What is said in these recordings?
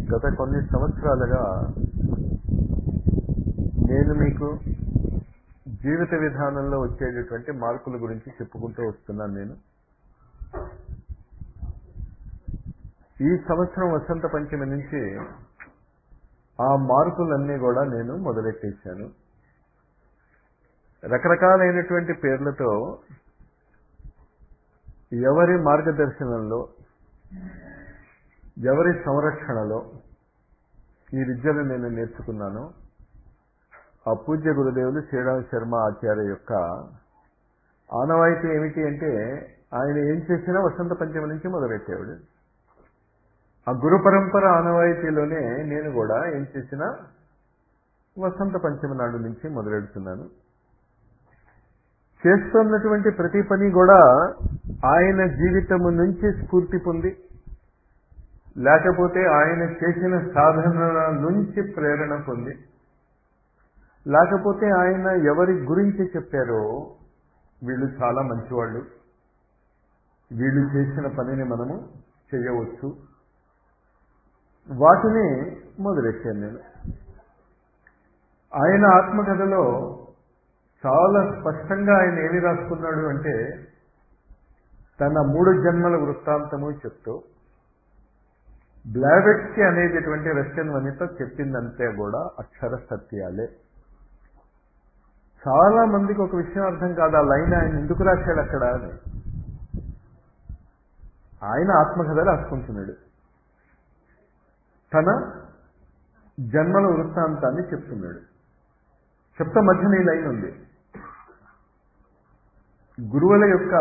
గత కొన్ని సంవత్సరాలుగా నేను మీకు జీవిత విధానంలో వచ్చేటటువంటి మార్పుల గురించి చెప్పుకుంటూ వస్తున్నాను. నేను ఈ సంవత్సరం వసంత పంచమి నుంచి ఆ మార్పులన్నీ కూడా నేను మొదలెట్టేశాను. రకరకాలైనటువంటి పేర్లతో ఎవరి మార్గదర్శనంలో, ఎవరి సంరక్షణలో ఈ విద్యను నేను నేర్చుకున్నాను. ఆ పూజ్య గురుదేవులు శ్రీరామ శర్మ ఆచార్య యొక్క ఆనవాయితీ ఏమిటి అంటే, ఆయన ఏం చేసినా వసంత పంచమి నుంచి మొదలెట్టేవాడు. ఆ గురు పరంపర ఆనవాయితీలోనే నేను కూడా ఏం చేసినా వసంత పంచమి నాడు నుంచి మొదలెడుతున్నాను. చేస్తున్నటువంటి ప్రతి పని కూడా ఆయన జీవితము నుంచి స్ఫూర్తి పొంది, లేకపోతే ఆయన చేసిన సాధనల నుంచి ప్రేరణ పొంది, లేకపోతే ఆయన ఎవరి గురించి చెప్పారో వీళ్ళు చాలా మంచివాళ్ళు, వీళ్ళు చేసిన పనిని మనము చేయవచ్చు, వాటిని మొదలెట్టాను నేను. ఆయన ఆత్మకథలో చాలా స్పష్టంగా ఆయన ఏమి రాసుకున్నాడు అంటే, తన 3 జన్మల వృత్తాంతము చెప్తూ బ్లావెట్స్కీ అనేటటువంటి రష్యన్ వనిత చెప్పిందంతే కూడా అక్షర సత్యాలే. చాలా మందికి ఒక విషయం అర్థం కాదు, ఆ లైన్ ఆయన ఎందుకు రాశాడు అక్కడ అని. ఆయన ఆత్మకథ రాసుకుంటున్నాడు, తన జన్మల వృత్తాంతాన్ని చెప్తున్నాడు. చెప్తా మధ్యన ఈ లైన్ ఉంది. గురువుల యొక్క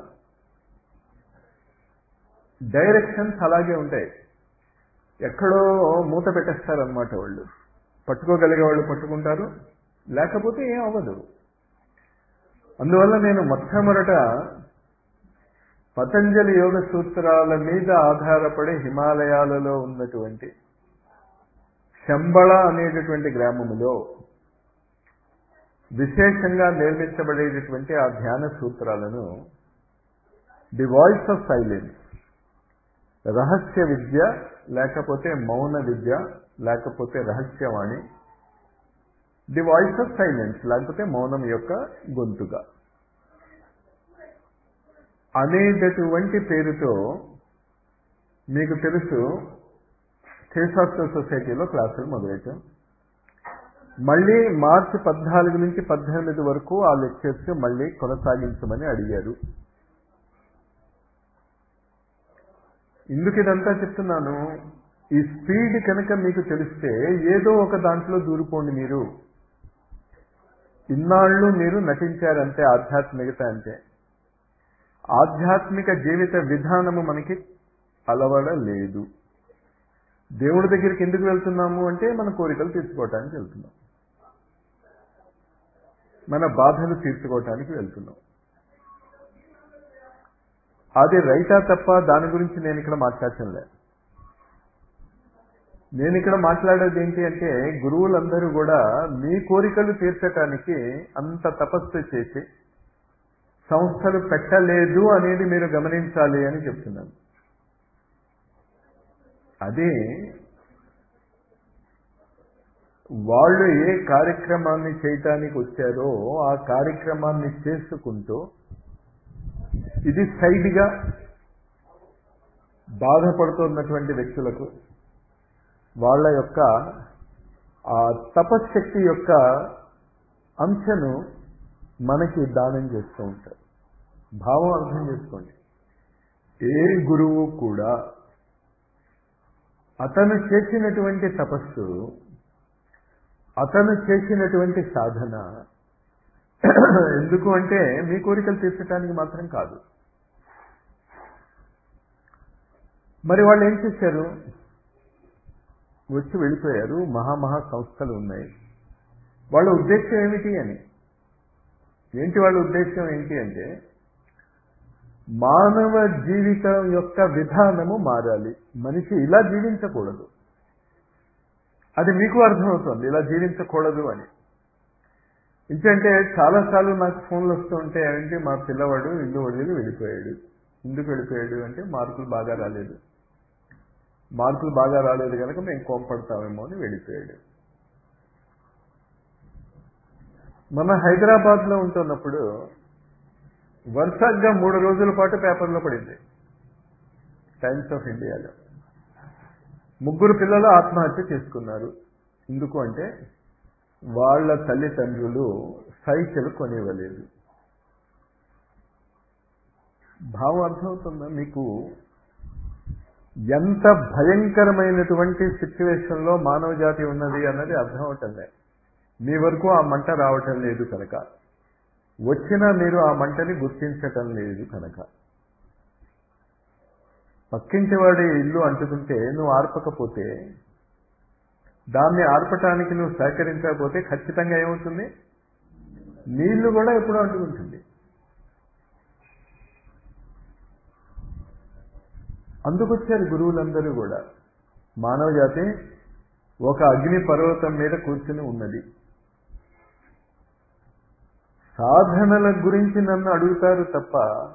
డైరెక్షన్స్ అలాగే ఉంటాయి. ఎక్కడో మూత పెట్టేస్తారనమాట. వాళ్ళు పట్టుకోగలిగే వాళ్ళు పట్టుకుంటారు, లేకపోతే ఏం అవ్వదు. అందువల్ల నేను మొట్టమొదట పతంజలి యోగ సూత్రాల మీద ఆధారపడి హిమాలయాలలో ఉన్నటువంటి శంబళ అనేటటువంటి గ్రామములో విశేషంగా నిర్మించబడేటటువంటి ఆ ధ్యాన సూత్రాలను ది వాయిస్ ఆఫ్ సైలెన్స్, రహస్య విద్య లేకపోతే మౌన విద్య లేకపోతే రహస్యవాణి, ది వాయిస్ ఆఫ్ సైలెన్స్ లేకపోతే మౌనం యొక్క గొంతుక అనేటటువంటి పేరుతో మీకు తెలుసు థియోసాఫికల్ సొసైటీలో క్లాసులు మొదలెట్టాం. మళ్ళీ మార్చి 14 నుంచి 18 వరకు ఆ లెక్చర్స్ మళ్ళీ కొనసాగించమని అడిగారు. ఎందుకు ఇదంతా చెప్తున్నాను, ఈ స్పీడ్ కనుక మీకు తెలిస్తే ఏదో ఒక దాంట్లో దూరిపోండి. మీరు ఇన్నాళ్ళు మీరు నటించారంటే ఆధ్యాత్మికత అంటే, ఆధ్యాత్మిక జీవిత విధానము మనకి అలవడలేదు. దేవుడి దగ్గరికి ఎందుకు వెళ్తున్నాము అంటే మన కోరికలు తీర్చుకోవటానికి వెళ్తున్నాం, మన బాధలు తీర్చుకోవటానికి వెళ్తున్నాం. అది రైటా తప్ప దాని గురించి నేను ఇక్కడ మాట్లాడటం లేదు. నేను ఇక్కడ మాట్లాడేది ఏంటి అంటే, గురువులందరూ కూడా మీ కోరికలు తీర్చటానికి అంత తపస్సు చేసి సంస్థలు పెట్టలేదు అనేది మీరు గమనించాలి అని చెప్తున్నాను. అదే వాళ్ళు ఏ కార్యక్రమాన్ని చేయటానికి వచ్చారో ఆ కార్యక్రమాన్ని చేసుకుంటూ ఇది సైడ్గా బాధపడుతున్నటువంటి వ్యక్తులకు వాళ్ళ యొక్క ఆ తపశ్శక్తి యొక్క అంశను మనకి దానం చేస్తూ ఉంటారు. భావం అర్థం చేసుకోండి. ఏ గురువు కూడా అతను చేసినటువంటి తపస్సు, అతను చేసినటువంటి సాధన ఎందుకు అంటే మీ కోరికలు తీర్చడానికి మాత్రం కాదు. మరి వాళ్ళు ఏం చేశారు? వచ్చి వెళ్ళిపోయారు. మహా సంస్థలు ఉన్నాయి. వాళ్ళ ఉద్దేశం ఏమిటి అని, ఏంటి వాళ్ళ ఉద్దేశం ఏంటి అంటే, మానవ జీవితం యొక్క విధానము మారాలి. మనిషి ఇలా జీవించకూడదు. అది మీకు అర్థమవుతుంది, ఇలా జీవించకూడదు అని. ఎందుకంటే చాలాసార్లు నాకు ఫోన్లు వస్తూ ఉంటే, ఏంటి మా పిల్లవాడు ఇల్లు వదిలి వెళ్ళిపోయాడు. ఎందుకు వెళ్ళిపోయాడు అంటే మార్కులు బాగా రాలేదు. మార్కులు బాగా రాలేదు కనుక మేము కోంపడతామేమో అని వెళ్ళిపోయాడు. మన హైదరాబాద్లో ఉంటున్నప్పుడు వరుసగా 3 రోజుల పాటు పేపర్లో పడింది, టైమ్స్ ఆఫ్ ఇండియాలో. 3 పిల్లలు ఆత్మహత్య చేసుకున్నారు. ఎందుకు అంటే వాళ్ళ తల్లిదండ్రులు సైకిల్ కొనివ్వలేదు. భావం అర్థమవుతుందా మీకు? ఎంత భయంకరమైనటువంటి సిచ్యువేషన్లో మానవ జాతి ఉన్నది అన్నది అర్థం అవటం లేదు. మీ వరకు ఆ మంట రావటం లేదు కనుక, వచ్చినా మీరు ఆ మంటని గుర్తించటం లేదు కనుక. పక్కింటి వాడి ఇల్లు అంటుకుంటే నువ్వు ఆర్పకపోతే, దాన్ని ఆర్పటానికి నువ్వు సహకరించకపోతే ఖచ్చితంగా ఏమవుతుంది? నీళ్లు కూడా ఎప్పుడూ అంటుకుంటుంది. అందుకొచ్చారు గురువులందరూ కూడా. మానవ జాతి ఒక అగ్ని పర్వతం మీద కూర్చుని ఉన్నది. సాధనల గురించి నన్ను అడుగుతారు తప్ప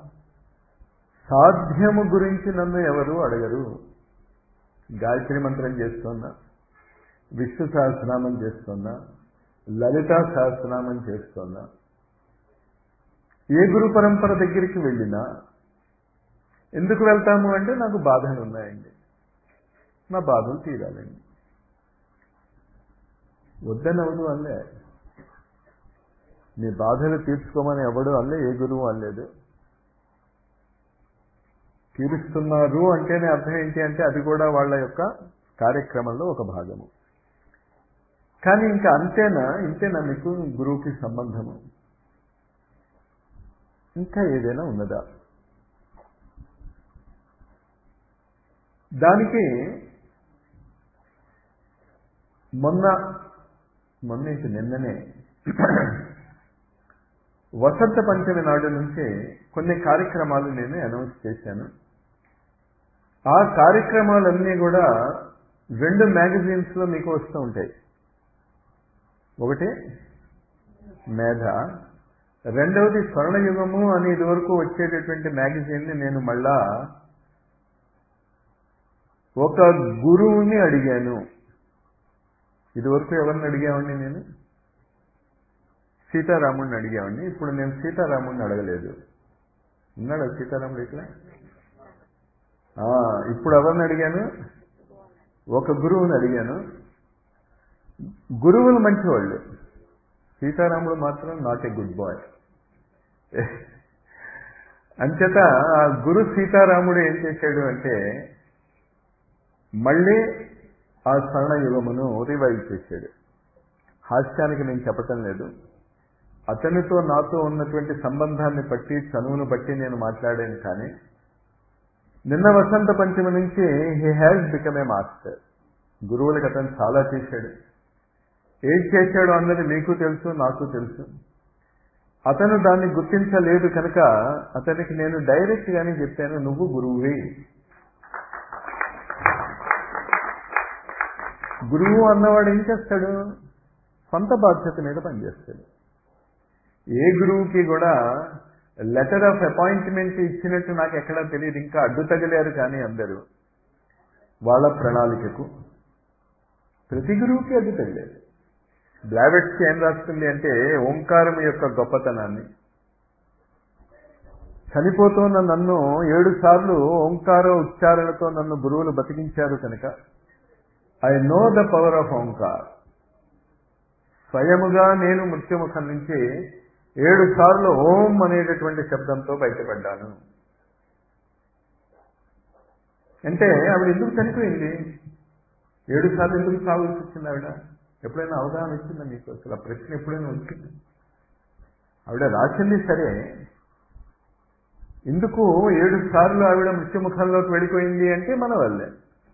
సాధ్యము గురించి నన్ను ఎవరు అడగరు. గాయత్రి మంత్రం చేస్తున్నా, విష్ణు సహస్రనామం చేస్తున్నా, లలితా సహస్రనామం చేస్తున్నా, ఏ గురు పరంపర దగ్గరికి వెళ్ళినా ఎందుకు వెళ్తాము అంటే నాకు బాధలు ఉన్నాయండి, నా బాధలు తీరాలండి. వద్దని ఎవడు అల్లే, నీ బాధలు తీర్చుకోమని ఎవడు అల్లే, ఏ గురువు అనలేదు. తీరుస్తున్నారు అంటేనే అర్థం ఏంటి అంటే అది కూడా వాళ్ళ యొక్క కార్యక్రమంలో ఒక భాగము. కానీ ఇంకా ఇంతేనా మీకు గురువుకి సంబంధము? ఇంకా ఏదైనా ఉన్నదా? దానికి నిన్ననే వసంత పంచమి నాడు నుంచి కొన్ని కార్యక్రమాలు నేను అనౌన్స్ చేశాను. ఆ కార్యక్రమాలన్నీ కూడా 2 మ్యాగజైన్స్లో మీకు వస్తూ ఉంటాయి. ఒకటి మేధ, రెండవది స్వర్ణయుగము అని ఇదివరకు వచ్చేటటువంటి మ్యాగజైన్ని నేను మళ్ళా ఒక గురువుని అడిగాను. ఇదివరకు ఎవరిని అడిగామండి? నేను సీతారాముడిని అడిగామండి. ఇప్పుడు నేను సీతారాముడిని అడగలేదు. ఉన్నాడా సీతారాముడు ఇట్లా? ఇప్పుడు ఎవరిని అడిగాను? ఒక గురువుని అడిగాను. గురువులు మంచివాళ్ళు, సీతారాముడు మాత్రం నాట్ ఏ గుడ్ బాయ్. అంచేత ఆ గురు సీతారాముడు ఏం చేశాడు అంటే మళ్ళీ ఆ స్వర్ణయుగమును రివైవ్ చేశాడు. హాస్యానికి నేను చెప్పటం లేదు, అతనితో నాతో ఉన్నటువంటి సంబంధాన్ని బట్టి, చనువును బట్టి నేను మాట్లాడాను. కానీ నిన్న వసంత పంచమి నుంచి he has become a master. గురువులకు అతను చాలా చేశాడు. ఏం చేశాడు అన్నది మీకు తెలుసు, నాకు తెలుసు. అతను దాన్ని గుర్తించలేదు కనుక అతనికి నేను డైరెక్ట్ గానే చెప్పాను, నువ్వు గురువువి. గురువు అన్నవాడు ఏం చేస్తాడు? సొంత బాధ్యత మీద పనిచేస్తాడు. ఏ గురువుకి కూడా లెటర్ ఆఫ్ అపాయింట్మెంట్ ఇచ్చినట్టు నాకు ఎక్కడా తెలియదు. ఇంకా అడ్డు తగిలారు కానీ అందరూ వాళ్ళ ప్రణాళికకు. ప్రతి గురువుకి అడ్డు తగిలారు. బ్లావెట్స్కి ఏం రాస్తుంది అంటే ఓంకారం యొక్క గొప్పతనాన్ని. చనిపోతున్న నన్ను 7 సార్లు ఓంకార ఉచ్చారణతో నన్ను గురువులు బతికించారు కనుక I know the power of Omkar. స్వయముగా నేను మృత్యుముఖం నుంచి 7 సార్లు ఓం అనేటటువంటి శబ్దంతో బయటపడ్డాను. అంటే ఆవిడ ఎందుకు చనిపోయింది? 7 సార్లు ఎందుకు సాగుతూ వచ్చింది ఆవిడ? ఎప్పుడైనా అవగాహన వచ్చిందా మీకు? అసలు ఆ ప్రశ్న ఎప్పుడైనా వచ్చింది? ఆవిడ రాసింది సరే, ఎందుకు 7 సార్లు ఆవిడ మృత్యుముఖంలోకి వెళ్ళిపోయింది అంటే మన వల్లే.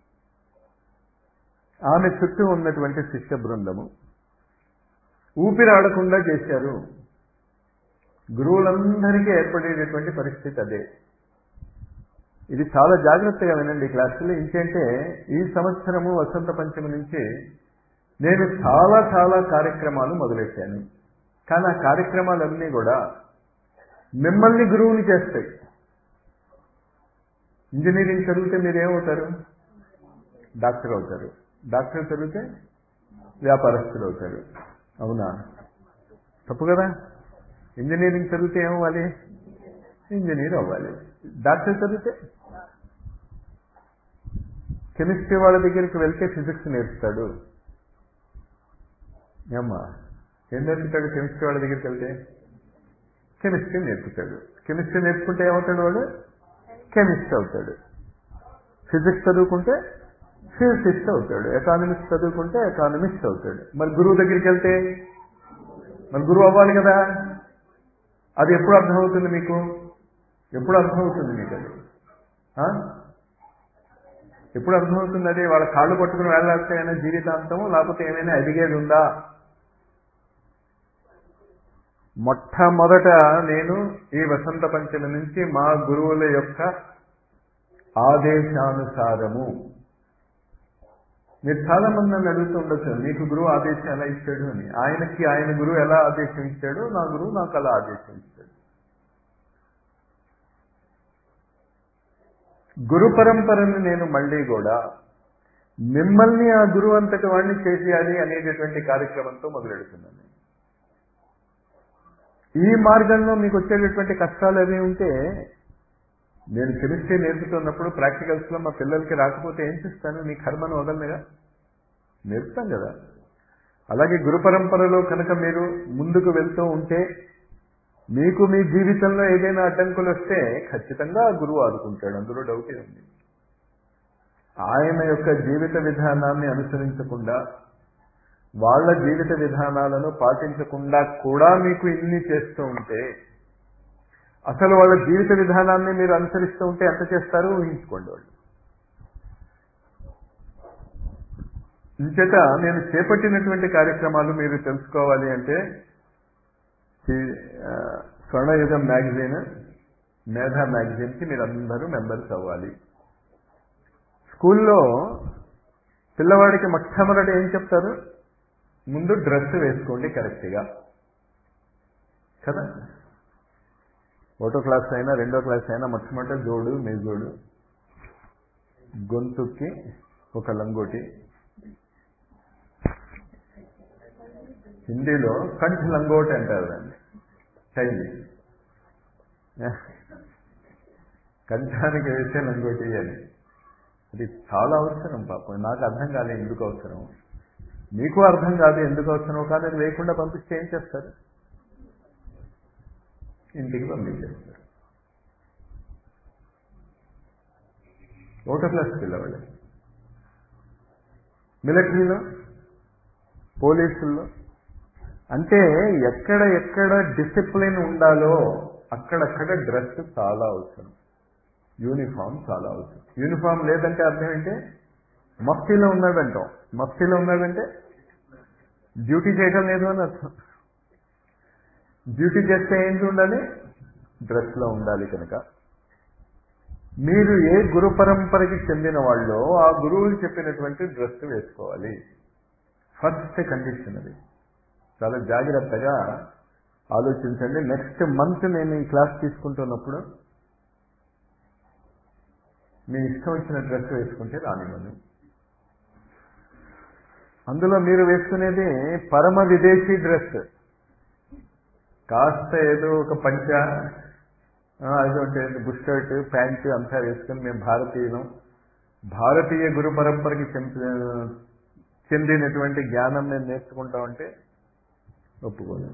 ఆమె చుట్టూ ఉన్నటువంటి శిష్య బృందము ఊపిరాడకుండా చేశారు. గురువులందరికీ ఏర్పడేటటువంటి పరిస్థితి అదే. ఇది చాలా జాగ్రత్తగా వినండి క్లాసులో. ఇంకేంటే ఈ సంవత్సరము వసంత పంచమి నుంచి నేను చాలా కార్యక్రమాలు మొదలెట్టాను. కానీ ఆ కార్యక్రమాలన్నీ కూడా మిమ్మల్ని గురువుని చేస్తాయి. ఇంజనీరింగ్ చదివితే మీరేమవుతారు? డాక్టర్ అవుతారు. డాక్టర్ చదివితే వ్యాపారస్తులు అవుతారు. అవునా? తప్పు కదా? ఇంజనీరింగ్ చదివితే ఏమవ్వాలి? ఇంజనీర్ అవ్వాలి. డాక్టర్ చదివితే కెమిస్ట్రీ వాళ్ళ దగ్గరికి వెళ్తే ఫిజిక్స్ నేర్పుతాడు. ఏమ్మా, ఏం నేర్పుతాడు? కెమిస్ట్రీ వాళ్ళ దగ్గరికి వెళ్తే కెమిస్ట్రీ నేర్పుతాడు. కెమిస్ట్రీ నేర్చుకుంటే ఏమవుతాడు? వాడు కెమిస్ట్ అవుతాడు. ఫిజిక్స్ చదువుకుంటే ఫిజిసిస్ట్ అవుతాడు. ఎకానమిక్స్ చదువుకుంటే ఎకానమిస్ట్ అవుతాడు. మరి గురువు దగ్గరికి వెళ్తే మరి గురువు అవ్వాలి కదా. అది ఎప్పుడు అర్థమవుతుంది మీకు? ఎప్పుడు అర్థమవుతుంది మీకు అది? ఎప్పుడు అర్థమవుతుంది? అది వాళ్ళ కాళ్ళు పట్టుకుని వెళ్ళాల్సిన జీవితాంతము, లేకపోతే ఏమైనా ఎదిగేది ఉందా? మొట్టమొదట నేను ఈ వసంత పంచమి నుంచి మా గురువుల యొక్క ఆదేశానుసారము, మీరు చాలా మంది నన్ను అడుగుతూ ఉండొచ్చు, మీకు గురువు ఆదేశం ఎలా ఇచ్చాడు అని. ఆయనకి ఆయన గురువు ఎలా ఆదేశం ఇచ్చాడు, నా గురువు నాకు అలా ఆదేశం ఇచ్చాడు. గురు పరంపరను నేను మళ్ళీ కూడా మిమ్మల్ని ఆ గురువు అంతటి వాడిని చేసేయాలి అనేటటువంటి కార్యక్రమంతో మొదలెడుతున్నాను. ఈ మార్గంలో మీకు వచ్చేటటువంటి కష్టాలు అవి ఉంటే, నేను కెమిస్ట్రీ నేర్పుతున్నప్పుడు ప్రాక్టికల్స్లో మా పిల్లలకి రాకపోతే ఏం చేస్తాను? నీ కర్మను వదలనిగా నేర్పుతాను కదా. అలాగే గురు పరంపరలో కనుక మీరు ముందుకు వెళ్తూ ఉంటే, మీకు మీ జీవితంలో ఏదైనా అడ్డంకులు వస్తే ఖచ్చితంగా ఆ గురువు ఆదుకుంటాడు, అందులో డౌటే ఉంది. ఆయన యొక్క జీవిత విధానాన్ని అనుసరించకుండా, వాళ్ళ జీవిత విధానాలను పాటించకుండా కూడా మీకు ఇన్ని చేస్తూ ఉంటే, అసలు వాళ్ళ జీవిత విధానాన్ని మీరు అనుసరిస్తూ ఉంటే ఎంత చేస్తారో ఊహించుకోండి. వాళ్ళు ఇంచేత నేను చేపట్టినటువంటి కార్యక్రమాలు మీరు తెలుసుకోవాలి అంటే స్వర్ణయుగం మ్యాగజైన్, మేధా మ్యాగజైన్కి మీరు అందరూ మెంబర్స్ అవ్వాలి. స్కూల్లో పిల్లవాడికి మొట్టమొదటి ఏం చెప్తారు? ముందు డ్రెస్ వేసుకోండి కరెక్ట్గా కదా. ఒకటో క్లాస్ అయినా రెండో క్లాస్ అయినా మొట్టమొదటి జోడు, మేజోడు, గొంతుకి ఒక లంగోటి, హిందీలో కంఠ్ లంగోటి అంటారు దాన్ని, టైలి, కంఠానికి వేసే లంగోటి అని. అది చాలా అవసరం. పాపం నాకు అర్థం కాదు ఎందుకు అవసరం, మీకు అర్థం కాదు ఎందుకు అవసరం. కానీ అది లేకుండా పంపిస్తే ఏం చేస్తారు? ఇంటికి పంపించేస్తారు. ఒకటో క్లాస్ పిల్లవాళ్ళు మిలిటరీలో, పోలీసుల్లో, అంటే ఎక్కడ ఎక్కడ డిసిప్లిన్ ఉండాలో అక్కడక్కడ డ్రెస్ చాలా అవసరం, యూనిఫామ్ చాలా అవసరం. యూనిఫామ్ లేదంటే అర్థం ఏంటి? మఫ్తీలో ఉన్నాడంటాం. మఫ్తీలో ఉన్నాడంటే డ్యూటీ చేయడం లేదు అని అర్థం. డ్యూటీ చేస్తే ఏంటి ఉండాలి? డ్రెస్లో ఉండాలి. కనుక మీరు ఏ గురు పరంపరకి చెందిన వాళ్ళో ఆ గురువులు చెప్పినటువంటి డ్రెస్ వేసుకోవాలి. ఫస్ట్ కండిషన్ అది. చాలా జాగ్రత్తగా ఆలోచించండి. నెక్స్ట్ మంత్ నేను ఈ క్లాస్ తీసుకుంటున్నప్పుడు మీ ఇష్టం వచ్చిన డ్రెస్ వేసుకుంటే రానివ్వను. అందులో మీరు వేసుకునేది పరమ విదేశీ డ్రెస్. కాస్త ఏదో ఒక పంచ, అదొకటి బుషర్ట్, ప్యాంటు అంతా వేసుకుని మేము భారతీయులం, భారతీయ గురు పరంపరకి చెందినటువంటి జ్ఞానం మేము నేర్చుకుంటామంటే ఒప్పుకోదు.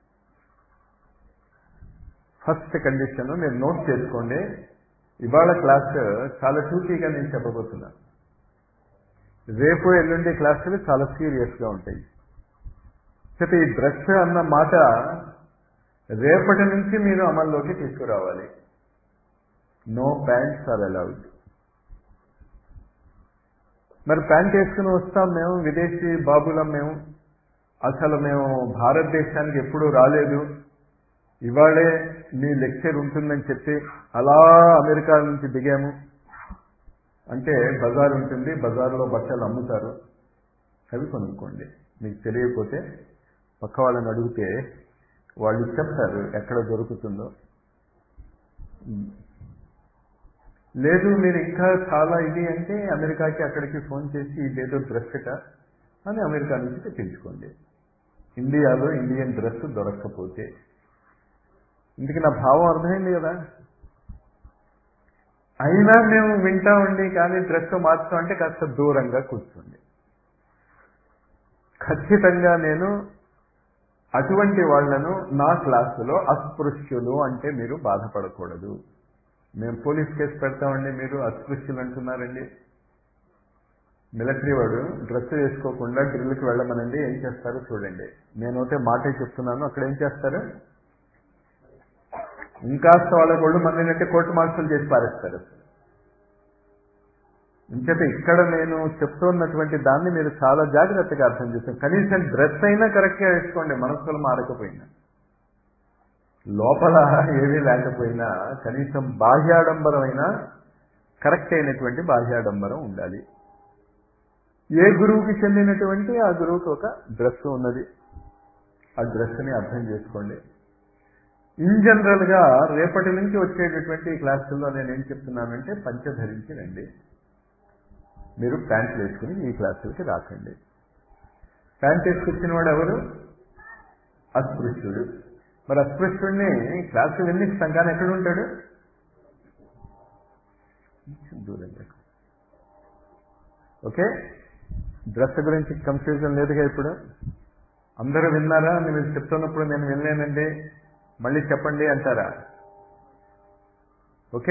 ఫస్ట్ కండిషన్ మీరు నోట్ చేసుకోండి. ఇవాళ క్లాస్ చాలా టూకీగా నేను చెప్పబోతున్నా. రేపు ఎల్లుండి క్లాసులు చాలా సీరియస్గా ఉంటాయి. అయితే ఈ డ్రెస్ అన్న మాట రేపటి నుంచి మీరు అమల్లోకి తీసుకురావాలి. No pants are allowed. మరి ప్యాంట్ వేసుకుని వస్తాం మేము, విదేశీ బాబులం మేము, అసలు మేము భారతదేశానికి ఎప్పుడూ రాలేదు, ఇవాళే మీ లెక్చర్ ఉంటుందని చెప్పి అలా అమెరికా నుంచి దిగాము అంటే, బజార్ ఉంటుంది, బజార్లో బట్టలు అమ్ముతారు, అవి కొనుక్కోండి. మీకు తెలియకపోతే పక్క వాళ్ళని అడిగితే వాళ్ళు చెప్తారు ఎక్కడ దొరుకుతుందో. లేదు మీరు ఇంకా చాలా ఇది అంటే అమెరికాకి అక్కడికి ఫోన్ చేసి ఇదేదో డ్రెస్ అని అమెరికా నుంచి తెప్పించుకోండి. ఇండియాలో ఇండియన్ డ్రెస్ దొరక్కపోతే, ఇందుకు నా భావం అర్థమైంది కదా. అయినా మేము వింటామండి కానీ డ్రెస్ మార్చడం అంటే కాస్త దూరంగా కూర్చోండి. ఖచ్చితంగా నేను అటువంటి వాళ్లను నా క్లాసులో అస్పృశ్యులు అంటే మీరు బాధపడకూడదు. మేము పోలీస్ కేసు పెడతామండి, మీరు అస్పృశ్యులు అంటున్నారండి. మిలిటరీ వాడు డ్రెస్ వేసుకోకుండా డ్రిల్కి వెళ్ళమనండి, ఏం చేస్తారో చూడండి. నేనైతే మాటే చెప్తున్నాను, అక్కడ ఏం చేస్తారు, ఇంకాస్త వాళ్ళ ఒళ్ళు మందినట్టే కోర్టు మార్షల్ చేసి పారేస్తారు. ఇంకైతే ఇక్కడ నేను చెప్తున్నటువంటి దాన్ని మీరు చాలా జాగ్రత్తగా అర్థం చేస్తాం. కనీసం డ్రెస్ అయినా కరెక్ట్గా వేసుకోండి, మనస్సులు మారకపోయినా, లోపల ఏమీ లేకపోయినా కనీసం బాహ్యాడంబరం అయినా కరెక్ట్ అయినటువంటి బాహ్యాడంబరం ఉండాలి. ఏ గురువుకి చెందినటువంటి ఆ గురువుకి ఒక డ్రెస్ ఉన్నది, ఆ డ్రెస్ని అర్థం చేసుకోండి. ఇన్ జనరల్గా రేపటి నుంచి వచ్చేటటువంటి క్లాసుల్లో నేనేం చెప్తున్నానంటే పంచ ధరించి రండి, మీరు ప్యాంట్లు వేసుకుని ఈ క్లాసులకి రాకండి. ప్యాంట్ వేసుకొచ్చిన వాడు ఎవరు, అస్పృశ్యుడు. మరి అస్పృశ్యుడిని క్లాసు వెళ్ళిస్తాం కానీ ఎక్కడ ఉంటాడు, దూరంగా. ఓకే, డ్రెస్ గురించి కన్ఫ్యూజన్ లేదుగా. ఇప్పుడు అందరూ విన్నారా, మీరు చెప్తున్నప్పుడు నేను వినలేనండి మళ్ళీ చెప్పండి అంటారా? ఓకే,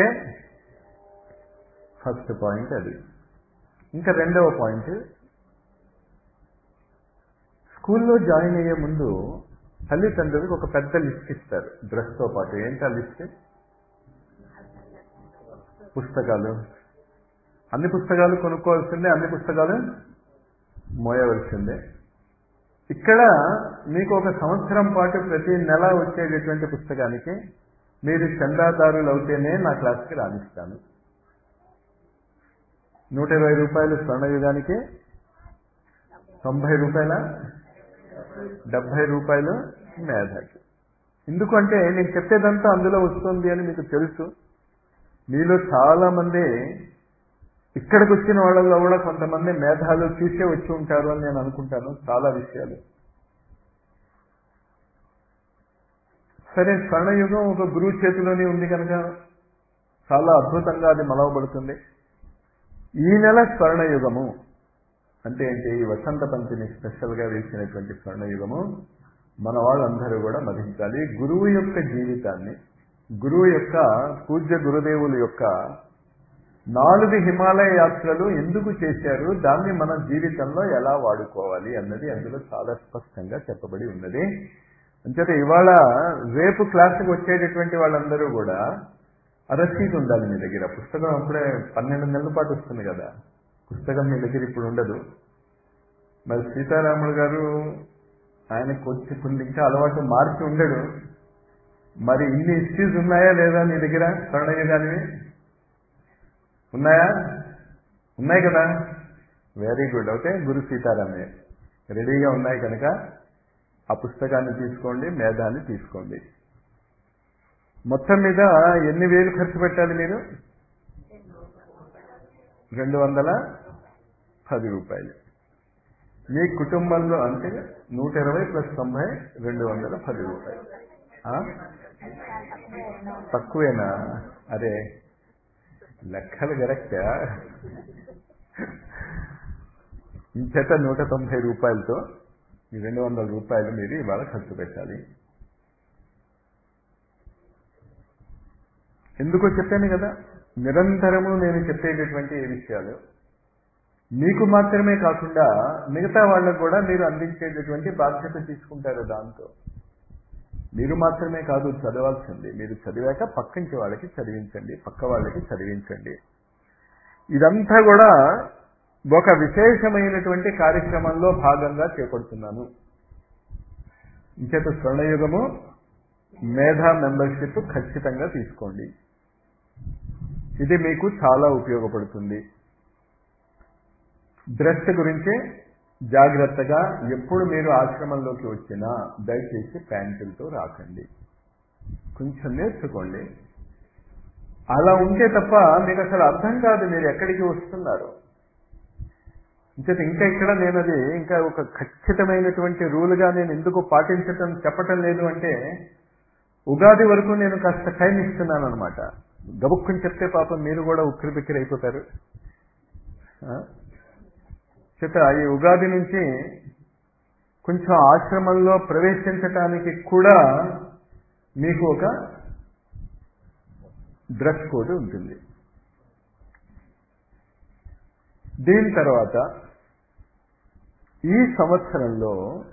ఫస్ట్ పాయింట్ అది. ఇంకా రెండవ పాయింట్, స్కూల్లో జాయిన్ అయ్యే ముందు తల్లిదండ్రులకు ఒక పెద్ద లిస్ట్ ఇస్తారు డ్రెస్తో పాటు. ఏంటా లిస్ట్? పుస్తకాలు. అన్ని పుస్తకాలు కొనుక్కోవాల్సిందే, అన్ని పుస్తకాలు మోయవలసిందే. ఇక్కడ మీకు ఒక సంవత్సరం పాటు ప్రతి నెల వచ్చేటటువంటి పుస్తకానికి మీరు చందాదారులు అవుతేనే నా క్లాస్కి రాణిస్తాను. 120 రూపాయలు స్వర్ణయుగానికి, 90 రూపాయల, 70 రూపాయలు మేధాకి. ఎందుకంటే నేను చెప్పేదంతా అందులో వస్తుంది అని మీకు తెలుసు. మీలో చాలా మంది ఇక్కడికి వచ్చిన వాళ్ళల్లో కూడా కొంతమంది మేధాలు చూసే వచ్చి ఉంటారు అని నేను అనుకుంటాను చాలా విషయాలు. సరే, స్వర్ణయుగం ఒక గురువు చేతిలోనే ఉంది కనుక చాలా అద్భుతంగా అది మలవబడుతుంది. ఈ నెల స్వర్ణయుగము అంటే ఏంటి? వసంత పంచమి స్పెషల్గా వేసినటువంటి స్వర్ణయుగము మన వాళ్ళందరూ కూడా మధించాలి. గురువు యొక్క జీవితాన్ని, గురువు యొక్క పూజ్య గురుదేవుల యొక్క 4 హిమాలయ యాత్రలు ఎందుకు చేశారు, దాన్ని మన జీవితంలో ఎలా వాడుకోవాలి అన్నది అందులో చాలా స్పష్టంగా చెప్పబడి ఉన్నది. అంచేత ఇవాళ రేపు క్లాసుకు వచ్చేటటువంటి వాళ్ళందరూ కూడా రసీదు ఉండాలి మీ దగ్గర. పుస్తకం అప్పుడే 12 నెలల పాటు వస్తుంది కదా, పుస్తకం మీ దగ్గర ఇప్పుడు ఉండదు. మరి సీతారాములు గారు ఆయన కొన్ని ఇంకా అలవాటు మార్చి ఉండడు. మరి ఇన్ని ఇష్యూస్ ఉన్నాయా లేదా నీ దగ్గర? స్వర్ణయుగానివి ఉన్నాయా? ఉన్నాయి కదా, వెరీ గుడ్. ఓకే, గురు సీతారామయ్య రెడీగా ఉన్నాయి కనుక ఆ పుస్తకాన్ని తీసుకోండి, మేధాన్ని తీసుకోండి. మొత్తం మీద ఎన్ని వేలు ఖర్చు పెట్టాలి మీరు? 210 రూపాయలు. మీ కుటుంబంలో అంటే 120 + 90 210 రూపాయలు. తక్కువేనా? అరే లెక్కలు కరెక్టా? ఇంచేత 190 రూపాయలతో ఈ 200 రూపాయలు మీరు ఇవాళ ఖర్చు పెట్టాలి. ఎందుకో చెప్పాను కదా, నిరంతరము నేను చెప్పేటటువంటి ఏ విషయాలు మీకు మాత్రమే కాకుండా మిగతా వాళ్ళకు కూడా మీరు అందించేటటువంటి బాధ్యత తీసుకుంటారు. దాంతో మీరు మాత్రమే కాదు చదవాల్సింది, మీరు చదివాక పక్కింటి వాళ్ళకి చదివించండి, పక్క వాళ్ళకి చదివించండి. ఇదంతా కూడా ఒక విశేషమైనటువంటి కార్యక్రమంలో భాగంగా చేపడుతున్నాను. ఇంచేత స్వర్ణయుగము మేధా మెంబర్షిప్ ఖచ్చితంగా తీసుకోండి. ఇది మీకు చాలా ఉపయోగపడుతుంది. డ్రెస్ గురించి జాగ్రత్తగా, ఎప్పుడు మీరు ఆశ్రమంలోకి వచ్చినా దయచేసి ప్యాంటులతో రాకండి. కొంచెం నేర్చుకోండి. అలా ఉంటే తప్ప మీకు అసలు అర్థం కాదు మీరు ఎక్కడికి వస్తున్నారు. ఇంకా ఇక్కడ నేను అది ఇంకా ఒక ఖచ్చితమైనటువంటి రూల్గా నేను ఎందుకు చెప్పటం లేదు అంటే, ఉగాది వరకు నేను కాస్త టైం ఇస్తున్నాను అనమాట. గబుక్కుని చెప్తే పాపం మీరు కూడా ఉక్కిరి బిక్కిరి అయిపోతారు. చేత ఈ ఉగాది నుంచి కొంచెం ఆశ్రమంలో ప్రవేశించటానికి కూడా మీకు ఒక డ్రెస్ కోడ్ ఉంటుంది. దీని తర్వాత ఈ సంవత్సరంలో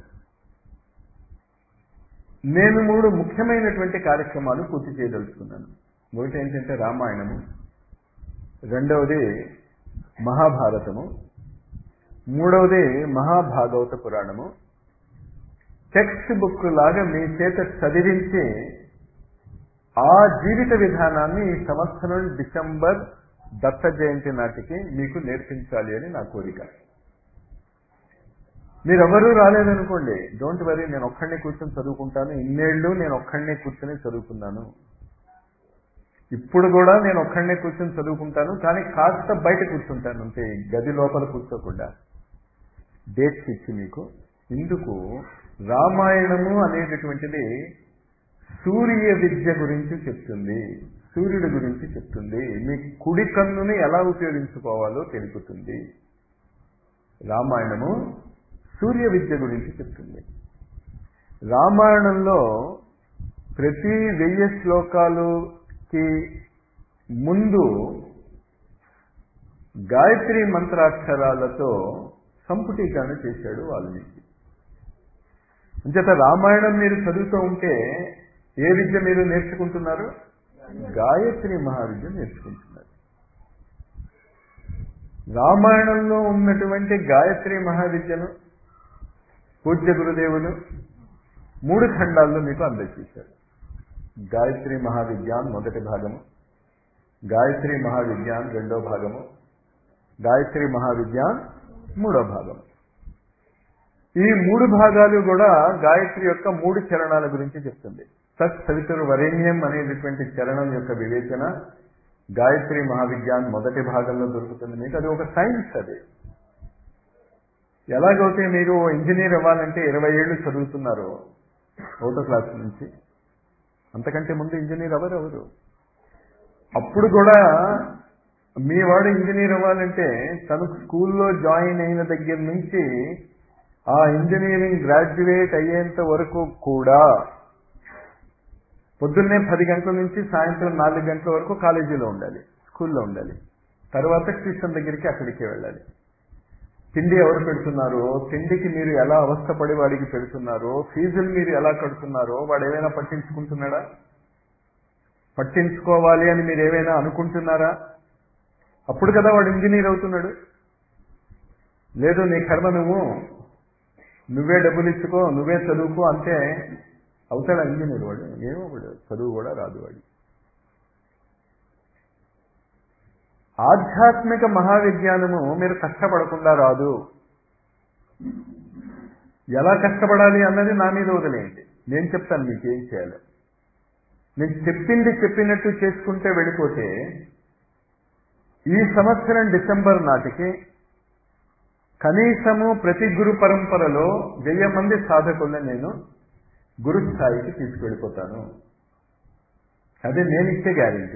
నేను 3 ముఖ్యమైనటువంటి కార్యక్రమాలు పూర్తి చేయదలుచుకున్నాను. ఒకటి ఏంటంటే రామాయణము, రెండవది మహాభారతము, మూడవది మహాభాగవత పురాణము. టెక్స్ట్ బుక్ లాగా మీ చేత చదివించి ఆ జీవిత విధానాన్ని ఈ సంవత్సరం డిసెంబర్ దత్త జయంతి నాటికి మీకు నేర్పించాలి అని నా కోరిక. మీరెవరూ రాలేదనుకోండి, డోంట్ వరీ, నేను ఒక్కడినే కూర్చొని చదువుకుంటాను. ఇన్నేళ్ళు నేను ఒక్కడినే కూర్చొని చదువుకున్నాను, ఇప్పుడు కూడా నేను ఒక్కడినే కూర్చొని చదువుకుంటాను. కానీ కాస్త బయట కూర్చుంటాను అంతే, గది లోపల కూర్చోకుండా. డేట్స్ ఇచ్చి మీకు ఇందుకు రామాయణము అనేటటువంటిది సూర్య విద్య గురించి చెప్తుంది, సూర్యుడి గురించి చెప్తుంది, మీ కుడి కన్నుని ఎలా ఉపయోగించుకోవాలో తెలుపుతుంది. రామాయణము సూర్య విద్య గురించి చెప్తుంది. రామాయణంలో ప్రతి 1000 శ్లోకాలుకి ముందు గాయత్రి మంత్రాక్షరాలతో సంపుటీకరణ చేశాడు వాల్మీకి. అంచేత రామాయణం మీరు చదువుతూ ఉంటే ఏ విద్య మీరు నేర్చుకుంటున్నారు? గాయత్రి మహావిద్య నేర్చుకుంటున్నారు. రామాయణంలో ఉన్నటువంటి గాయత్రి మహావిద్యను పూజ్య గురుదేవులు 3 ఖండాల్లో మీకు అందజేశారు. గాయత్రి మహావిజ్ఞాన్ మొదటి భాగము, గాయత్రి మహావిజ్ఞాన్ రెండో భాగము, గాయత్రి మహావిజ్ఞాన్ మూడో భాగం. ఈ 3 భాగాలు కూడా గాయత్రి యొక్క 3 చరణాల గురించి చెప్తుంది. తత్ సవితుర్ వరేణ్యం అనేటటువంటి చరణం యొక్క వివేచన గాయత్రి మహావిజ్ఞాన్ మొదటి భాగంలో దొరుకుతుంది మీకు. అది ఒక సైన్స్. అది ఎలాగైతే మీరు ఇంజనీర్ అవ్వాలంటే 20 ఏళ్ళు చదువుతున్నారు 1వ క్లాస్ నుంచి, అంతకంటే ముందు ఇంజనీర్ ఎవరు. అప్పుడు కూడా మీ వాడు ఇంజనీర్ అవ్వాలంటే తను స్కూల్లో జాయిన్ అయిన దగ్గర నుంచి ఆ ఇంజనీరింగ్ గ్రాడ్యుయేట్ అయ్యేంత వరకు కూడా పొద్దున్నే 10 గంటల నుంచి సాయంత్రం 4 గంటల వరకు కాలేజీలో ఉండాలి, స్కూల్లో ఉండాలి. తర్వాత ట్యూషన్ దగ్గరికి అక్కడికే వెళ్ళాలి. తిండి ఎవరు పెడుతున్నారో, తిండికి మీరు ఎలా అవస్థపడి వాడికి పెడుతున్నారో, ఫీజులు మీరు ఎలా కడుతున్నారో వాడు ఏమైనా పట్టించుకుంటున్నాడా? పట్టించుకోవాలి అని మీరు ఏమైనా అనుకుంటున్నారా? అప్పుడు కదా వాడు ఇంజనీర్ అవుతున్నాడు. లేదు నీ కర్మ, నువ్వే డబ్బులు ఇచ్చుకో, నువ్వే చదువుకో అంటే అవుతాడా ఇంజనీర్? వాడు ఏమో, వాడు చదువు కూడా రాదు వాడు. ఆధ్యాత్మిక మహావిజ్ఞానము మీరు కష్టపడకుండా రాదు. ఎలా కష్టపడాలి అన్నది నా మీద వదిలేయండి, నేను చెప్తాను మీకు ఏం చేయాలి. నేను చెప్పినట్టు చేసుకుంటే వెళ్ళిపోతే ఈ సంవత్సరం డిసెంబర్ నాటికి కనీసము ప్రతి గురు పరంపరలో 1000 మంది సాధకుల్ని నేను గురు స్థాయికి తీసుకెళ్ళిపోతాను. అదే నేను ఇచ్చే గ్యారెంటీ.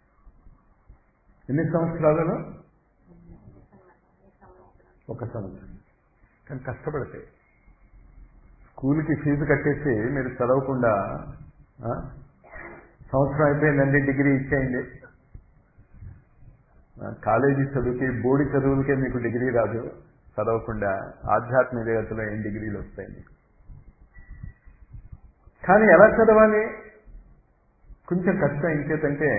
ఎన్ని సంవత్సరాలలో? 1 సంవత్సరం. కానీ కష్టపడితే స్కూల్కి ఫీజు కట్టేసి మీరు చదవకుండా సంవత్సరం అయిపోయిందండి డిగ్రీ ఇచ్చేయండి. కాలేజీ చదువుకి, బోర్డు చదువులకే మీకు డిగ్రీ రాదు, చదవకుండా ఆధ్యాత్మికతలో ఏం డిగ్రీలు వస్తాయి మీకు? కానీ ఎలా చదవాలి? కొంచెం కష్టం. ఇంకేతంటే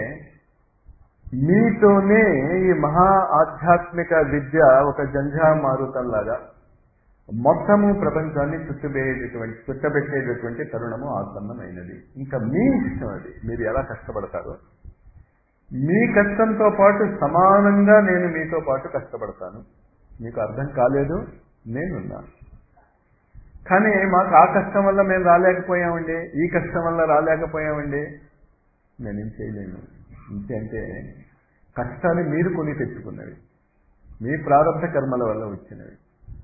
మీతోనే ఈ మహా ఆధ్యాత్మిక విద్య ఒక జంఝామారుతంలాగా మొత్తము ప్రపంచాన్ని చుట్టబెట్టేటటువంటి తరుణము ఆసన్నమైనది. ఇంకా మీ ఇష్టం, అది మీరు ఎలా కష్టపడతారో. మీ కష్టంతో పాటు సమానంగా నేను మీతో పాటు కష్టపడతాను. మీకు అర్థం కాలేదు, నేనున్నాను. కానీ మాకు ఆ కష్టం వల్ల మేము రాలేకపోయామండి, ఈ కష్టం వల్ల రాలేకపోయామండి, నేనేం చేయలేను. ఇంకేంటే కష్టాన్ని మీరు కొని తెచ్చుకున్నవి, మీ ప్రారంభ కర్మల వల్ల వచ్చినవి.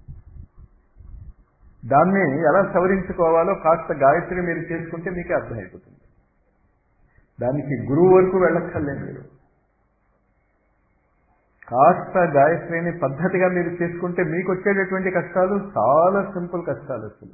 దాన్ని ఎలా సవరించుకోవాలో కాస్త గాయత్రి మీరు చేసుకుంటే మీకే అర్థమైపోతుంది. దానికి గురువు వరకు వెళ్ళక్కర్లేదు. మీరు కాస్త గాయత్రిని పద్ధతిగా మీరు చేసుకుంటే మీకు వచ్చేటటువంటి కష్టాలు చాలా సింపుల్ కష్టాలు. అసలు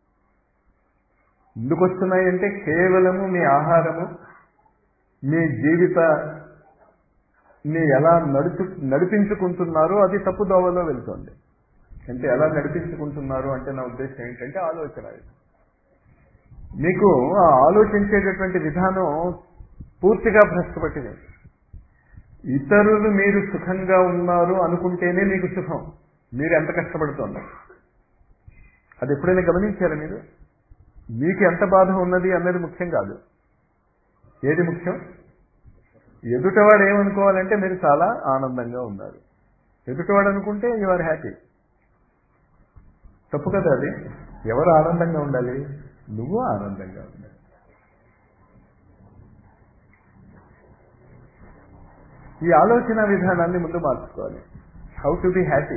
ఎందుకు వస్తున్నాయంటే కేవలము మీ ఆహారము, మీ జీవితాన్ని ఎలా నడిపించుకుంటున్నారో అది తప్పు దోవలో వెళ్తుంది. అంటే ఎలా నడిపించుకుంటున్నారు అంటే నా ఉద్దేశం ఏంటంటే ఆలోచన. మీకు ఆ ఆలోచించేటటువంటి విధానం పూర్తిగా భ్రష్టపట్టింది. ఇతరులు మీరు సుఖంగా ఉన్నారు అనుకుంటేనే మీకు సుఖం. మీరు ఎంత కష్టపడుతున్నారు అది ఎప్పుడైనా గమనించారా మీరు? మీకు ఎంత బాధ ఉన్నది అన్నది ముఖ్యం కాదు. ఏది ముఖ్యం? ఎదుటవాడు ఏమనుకోవాలంటే మీరు చాలా ఆనందంగా ఉన్నారు. ఎదుటవాడు అనుకుంటే యు ఆర్ హ్యాపీ. తప్పు కదా అది. ఎవరు ఆనందంగా ఉండాలి? నువ్వు ఆనందంగా ఉండాలి. ఈ ఆలోచన విధానాన్ని ముందు మార్చుకోవాలి. How to be happy.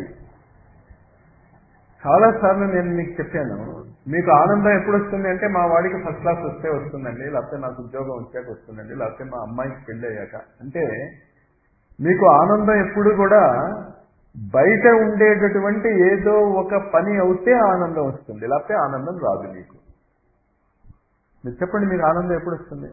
చాలాసార్లు నేను మీకు చెప్పాను, మీకు ఆనందం ఎప్పుడు వస్తుంది అంటే మా వాడికి ఫస్ట్ క్లాస్ వస్తే వస్తుందండి, లేకపోతే నాకు ఉద్యోగం వచ్చాక వస్తుందండి, లేకపోతే మా అమ్మాయికి పెళ్ళి అయ్యాక. అంటే మీకు ఆనందం ఎప్పుడు కూడా బయట ఉండేటటువంటి ఏదో ఒక పని అవుతే ఆనందం వస్తుంది, లేకపోతే ఆనందం రాదు మీకు. మీరు చెప్పండి, మీకు ఆనందం ఎప్పుడు వస్తుంది?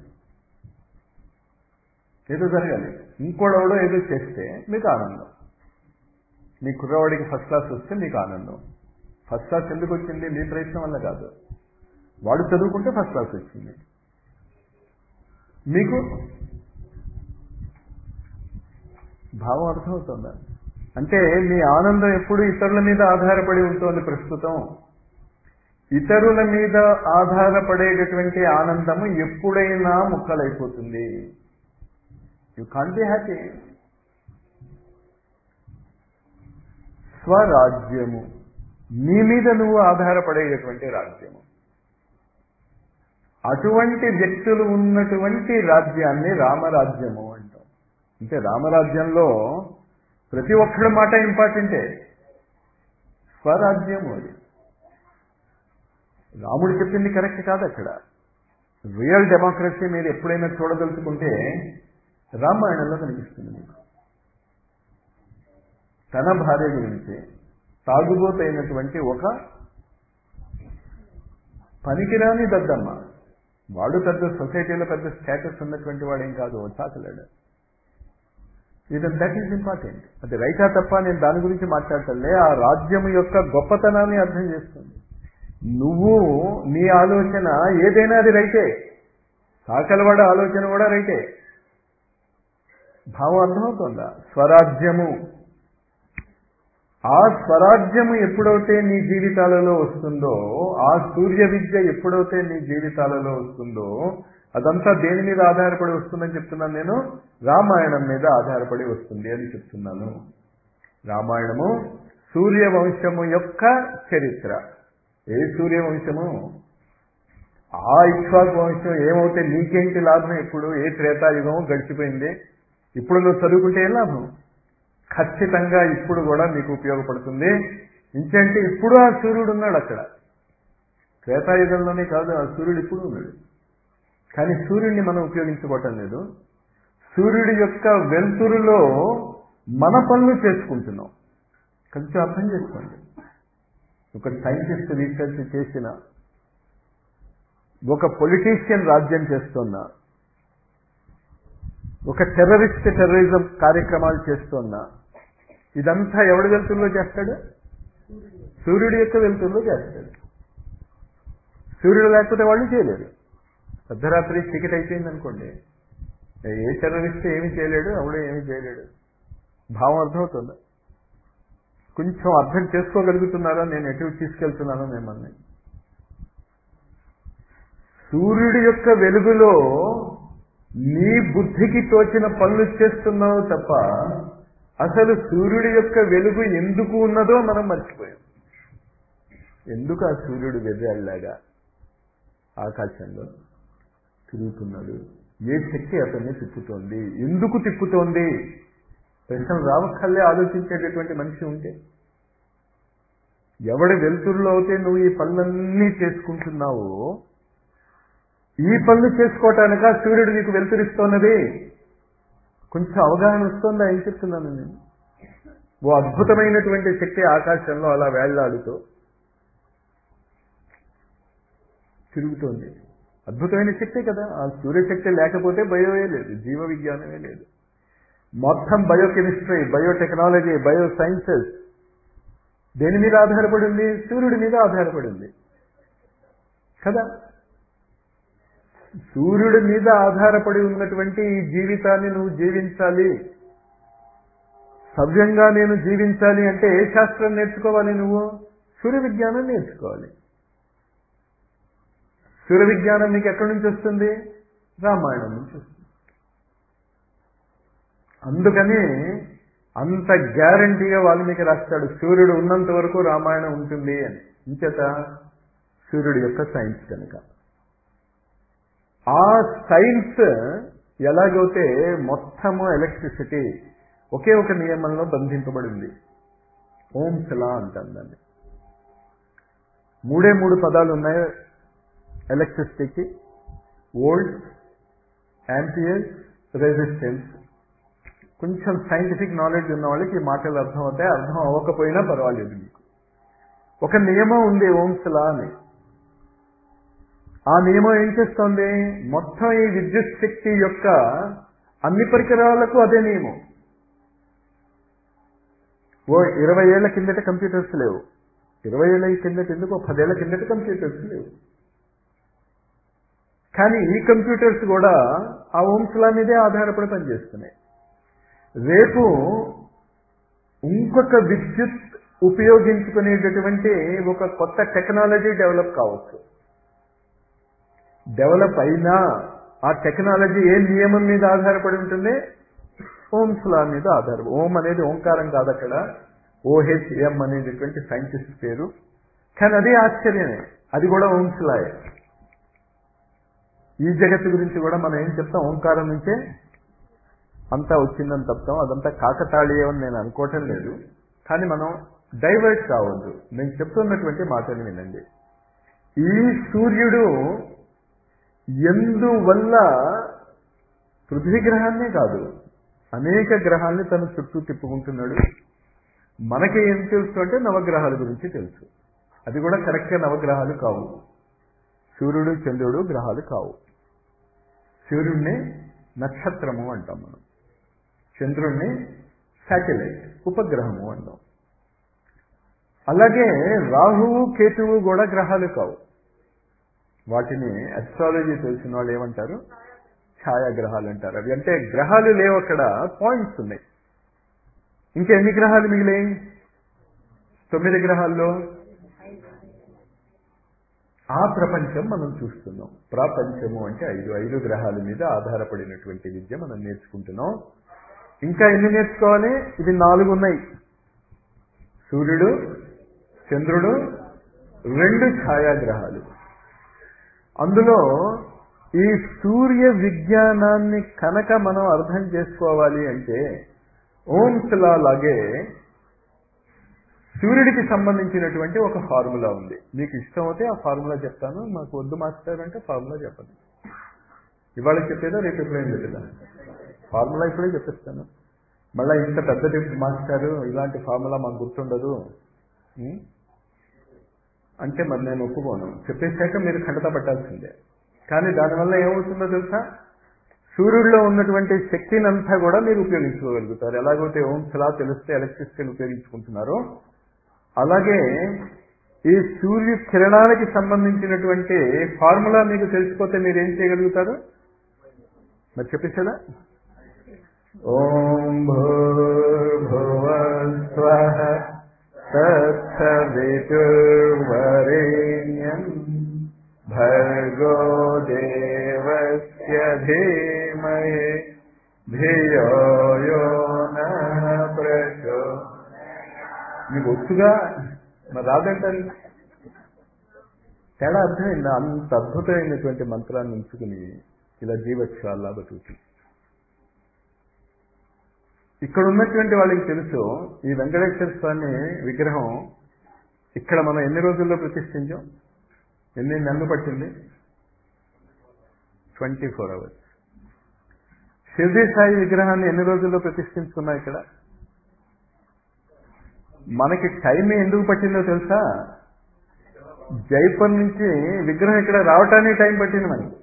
ఏదో జరగాలి, ఇంకోడెవడో ఏదో చేస్తే మీకు ఆనందం. మీ కుర్రవాడికి ఫస్ట్ క్లాస్ వస్తే మీకు ఆనందం. ఫస్ట్ క్లాస్ ఎందుకు వచ్చింది? మీ ప్రయత్నం వల్ల కాదు. వాడు చదువుకుంటే ఫస్ట్ క్లాస్ వచ్చింది. మీకు భావం అర్థమవుతుందా? అంటే మీ ఆనందం ఎప్పుడు ఇతరుల మీద ఆధారపడి ఉంటుంది. ప్రస్తుతం ఇతరుల మీద ఆధారపడేటటువంటి ఆనందము ఎప్పుడైనా ముక్కలైపోతుంది. You can't be happy. స్వరాజ్యము, నీ మీద నువ్వు ఆధారపడేటటువంటి రాజ్యము. అటువంటి వ్యక్తులు ఉన్నటువంటి రాజ్యాన్ని రామరాజ్యము అంటాం. అంటే రామరాజ్యంలో ప్రతి ఒక్కడి మాట ఇంపార్టెంటే. స్వరాజ్యము అది. రాముడు చెప్పింది కరెక్ట్ కాదు. అక్కడ రియల్ డెమోక్రసీ మీరు ఎప్పుడైనా చూడదలుచుకుంటే రామాయణంలో కనిపిస్తుంది మీకు. తన భార్య గురించి తాగుబోతైనటువంటి ఒక పనికిరాని దద్దమ్మ, వాడు పెద్ద సొసైటీలో పెద్ద స్టేటస్ ఉన్నటువంటి వాడేం కాదు, చాకలేడు. That is important. అది రైటా తప్ప నేను దాని గురించి మాట్లాడటంలే. ఆ రాజ్యం యొక్క గొప్పతనాన్ని అర్థం చేసుకోండి. నువ్వు నీ ఆలోచన ఏదైనా అది రైటే, సాకలవాడ ఆలోచన కూడా రైటే. భావం అర్థమవుతుందా? స్వరాజ్యము. ఆ స్వరాజ్యము ఎప్పుడైతే నీ జీవితాలలో వస్తుందో, ఆ సూర్య విద్య ఎప్పుడైతే నీ జీవితాలలో వస్తుందో, అదంతా దేని మీద ఆధారపడి వస్తుందని చెప్తున్నాను నేను? రామాయణం మీద ఆధారపడి వస్తుంది అని చెప్తున్నాను. రామాయణము సూర్యవంశము యొక్క చరిత్ర. ఏ సూర్యవంశము? ఆ ఇక్ష్వాకు వంశం ఏమవుతే నీకేంటి లాభం? ఇప్పుడు ఏ త్రేతాయుగము గడిచిపోయింది. ఇప్పుడు నువ్వు చదువుకుంటే ఏం లాభం? ఖచ్చితంగా ఇప్పుడు కూడా మీకు ఉపయోగపడుతుంది. ఇంకేంటి, ఇప్పుడు ఆ సూర్యుడు ఉన్నాడు అక్కడ. త్రేతాయుగంలోనే కాదు, ఆ సూర్యుడు ఇప్పుడు ఉన్నాడు. కానీ సూర్యుడిని మనం ఉపయోగించుకోవటం లేదు. సూర్యుడి యొక్క వెలుతురులో మన పనులు చేసుకుంటున్నాం. కొంచెం అర్థం చేసుకోండి. ఒక సైంటిస్ట్ రీసెర్చ్ చేసిన, ఒక పొలిటీషియన్ రాజ్యం చేస్తున్నా, ఒక టెర్రరిజం కార్యక్రమాలు చేస్తున్నా, ఇదంతా ఎవడి వెలుతురులో చేస్తాడు? సూర్యుడి యొక్క వెలుతురులో చేస్తాడు. సూర్యుడు లేకపోతే వాళ్ళు చేయలేరు. అర్ధరాత్రి చీకటి అయిపోయింది అనుకోండి, ఏ టెర్రరిస్ట్ ఏమీ చేయలేడు, ఎవడు ఏమీ చేయలేడు. భావం అర్థమవుతుందా? కొంచెం అర్థం చేసుకోగలుగుతున్నారా నేను ఎటు తీసుకెళ్తున్నానో మిమ్మల్ని? సూర్యుడి యొక్క వెలుగులో నీ బుద్ధికి తోచిన పనులు చేస్తున్నావు తప్ప అసలు సూర్యుడి యొక్క వెలుగు ఎందుకు ఉన్నదో మనం మర్చిపోయాం. ఎందుకు ఆ సూర్యుడు వెర్రాళ్ళలాగా ఆకాశంలో తిరుగుతున్నాడు? ఏ శక్తి అతన్ని తిప్పుతోంది, ఎందుకు తిప్పుతోంది? ప్రశ్నలు రావక్కర్లే ఆలోచించేటటువంటి మనిషి ఉంటే. ఎవడి వెలుతురులో అయితే నువ్వు ఈ పనులన్నీ చేసుకుంటున్నావో, ఈ పనులు చేసుకోవటానిక సూర్యుడు నీకు వెలుతురిస్తున్నది? కొంచెం అవగాహన వస్తుందా ఏం చెప్తున్నాను నేను? ఓ అద్భుతమైనటువంటి శక్తి ఆకాశంలో అలా వేళ్లాడుతూ తిరుగుతోంది. అద్భుతమైన శక్తే కదా. ఆ సూర్యశక్తి లేకపోతే బయోయే లేదు, జీవ విజ్ఞానమే లేదు. మొత్తం బయోకెమిస్ట్రీ, బయోటెక్నాలజీ, బయో సైన్సెస్ దేని మీద ఆధారపడింది? సూర్యుడి మీద ఆధారపడింది కదా. సూర్యుడి మీద ఆధారపడి ఉన్నటువంటి ఈ జీవితాన్ని నువ్వు జీవించాలి, సవ్యంగా నేను జీవించాలి అంటే ఏ శాస్త్రం నేర్చుకోవాలి? నువ్వు సూర్య విజ్ఞానం నేర్చుకోవాలి. సూర్య విజ్ఞానం నీకు ఎక్కడి నుంచి వస్తుంది? రామాయణం నుంచి వస్తుంది. అందుకని అంత గ్యారంటీగా వాల్మీకి రాస్తాడు, సూర్యుడు ఉన్నంత వరకు రామాయణం ఉంటుంది అని. ఇంచేత సూర్యుడి యొక్క సైన్స్ కనుక. ఆ సైన్స్ ఎలాగైతే మొత్తము ఎలక్ట్రిసిటీ ఒకే ఒక నియమంలో బంధింపబడింది. ఓమ్స్ లా అంటాం దాన్ని. 3 పదాలు ఉన్నాయి ఎలక్ట్రిసిటీకి: వోల్ట్, యాంపియర్, రెసిస్టెన్స్. కొంచెం సైంటిఫిక్ నాలెడ్జ్ ఉన్న వాళ్ళకి ఈ మాటలు అర్థం అవుతాయి, అర్థం అవ్వకపోయినా పర్వాలేదు. మీకు ఒక నియమం ఉంది ఓమ్స్ లా అని. ఆ నియమం ఏం చేస్తోంది? మొత్తం ఈ విద్యుత్ శక్తి యొక్క అన్ని పరికరాలకు అదే నియమం. 20 ఏళ్ల కిందట కంప్యూటర్స్ లేవు. 20 ఏళ్ల కిందట ఎందుకు, 10 ఏళ్ల కిందట కంప్యూటర్స్ లేవు. కానీ ఈ కంప్యూటర్స్ కూడా ఆ ఓమ్స్ లా మీదే ఆధారపడి పనిచేస్తున్నాయి. రేపు ఇంకొక విద్యుత్ ఉపయోగించుకునేటటువంటి ఒక కొత్త టెక్నాలజీ డెవలప్ కావచ్చు. డెవలప్ అయినా ఆ టెక్నాలజీ ఏ నియమం మీద ఆధారపడి ఉంటుంది? ఓమ్స్ లా మీద ఆధారపడి. ఓం అనేది ఓంకారం కాదు, అక్కడ OHM అనేటటువంటి సైంటిస్ట్ పేరు. కానీ అదే ఆశ్చర్యమే, అది కూడా ఓమ్స్ లాయే. ఈ జగత్తు గురించి కూడా మనం ఏం చెప్తాం? ఓంకారం నుంచే అంతా వచ్చిందని చెప్తాం. అదంతా కాకతాళీయమని నేను అనుకోవటం లేదు, కానీ మనం డైవర్ట్ కావద్దు. నేను చెప్తున్నటువంటి మాటలు వినండి. ఈ సూర్యుడు ఎందువల్ల పృథ్వీ గ్రహాన్నే కాదు అనేక గ్రహాల్ని తన చుట్టూ తిప్పుకుంటున్నాడు? మనకి ఏం తెలుసు అంటే నవగ్రహాల గురించి తెలుసు. అది కూడా కరెక్ట్గా నవగ్రహాలు కావు. సూర్యుడు, చంద్రుడు గ్రహాలు కావు. సూర్యుడిని నక్షత్రము అంటాం మనం, చంద్రుణ్ణి శాటిలైట్, ఉపగ్రహము అంటాం. అలాగే రాహువు, కేతువు కూడా గ్రహాలు కావు. వాటిని అస్ట్రాలజీ తెలిసిన వాళ్ళు ఏమంటారు? ఛాయాగ్రహాలు అంటారు. అవి అంటే గ్రహాలు లేవు, అక్కడ పాయింట్స్ ఉన్నాయి. ఇంకా ఎన్ని గ్రహాలు మిగిలాయి? 9 గ్రహాల్లో ఆ ప్రపంచం మనం చూస్తున్నాం. ప్రపంచము అంటే 5 గ్రహాల మీద ఆధారపడినటువంటి విద్య మనం నేర్చుకుంటున్నాం. ఇంకా ఎన్ని నేర్చుకోవాలి? ఇవి 4 ఉన్నాయి: సూర్యుడు, చంద్రుడు, 2 ఛాయాగ్రహాలు. అందులో ఈ సూర్య విజ్ఞానాన్ని కనుక మనం అర్థం చేసుకోవాలి అంటే ఓమ్స్ లా లాగే సూర్యుడికి సంబంధించినటువంటి ఒక ఫార్ములా ఉంది. మీకు ఇష్టం అయితే ఆ ఫార్ములా చెప్తాను, మాకు వద్దు మాస్టర్ అంటే ఫార్ములా చెప్పండి. ఇవాళ చెప్పేదా రేపు ఎప్పుడైనా చెప్పేదా? ఫార్ములా ఇప్పుడే చెప్పేస్తాను. మళ్ళీ ఇంత పెద్ద మాస్టారు ఇలాంటి ఫార్ములా మాకు గుర్తుండదు అంటే మరి నేను ఒప్పుకోను. చెప్పేశాక మీరు ఖండత పట్టాల్సిందే. కానీ దానివల్ల ఏమవుతుందో తెలుసా? సూర్యుడిలో ఉన్నటువంటి శక్తిని అంతా కూడా మీరు ఉపయోగించుకోగలుగుతారు. ఎలాగైతే ఓమ్స్ లా తెలిస్తే ఎలక్ట్రిసిటీని ఉపయోగించుకుంటున్నారో, అలాగే ఈ సూర్య కిరణాలకి సంబంధించినటువంటి ఫార్ములా మీకు తెలిసిపోతే మీరు ఏం చేయగలుగుతారు? మరి చెప్పేసారా? ఓం భూర్భువస్వః తత్సవితుర్వరేణ్యం భర్గో దేవస్య ధీమహి ధియో యో నః ప్రచోదయాత్. మీకు వచ్చుగా, మరి రాదంటారు. తేడా అర్థమైందా? అంత అద్భుతమైనటువంటి మంత్రాన్ని ఉంచుకుని ఇలా జీవత్సాల్లా బతుకుతుంది. ఇక్కడ ఉన్నటువంటి వాళ్ళకి తెలుసు ఈ వెంకటేశ్వర స్వామి విగ్రహం ఇక్కడ మనం ఎన్ని రోజుల్లో ప్రతిష్ఠించాం, ఎన్ని నెలలు పట్టింది? 24 hours. షిర్డీ సాయి విగ్రహాన్ని ఎన్ని రోజుల్లో ప్రతిష్ఠించుకున్నాం ఇక్కడ? మనకి టైం ఎందుకు పట్టిందో తెలుసా? జైపూర్ నుంచి విగ్రహం ఇక్కడ రావటానికి టైం పట్టింది మనకి.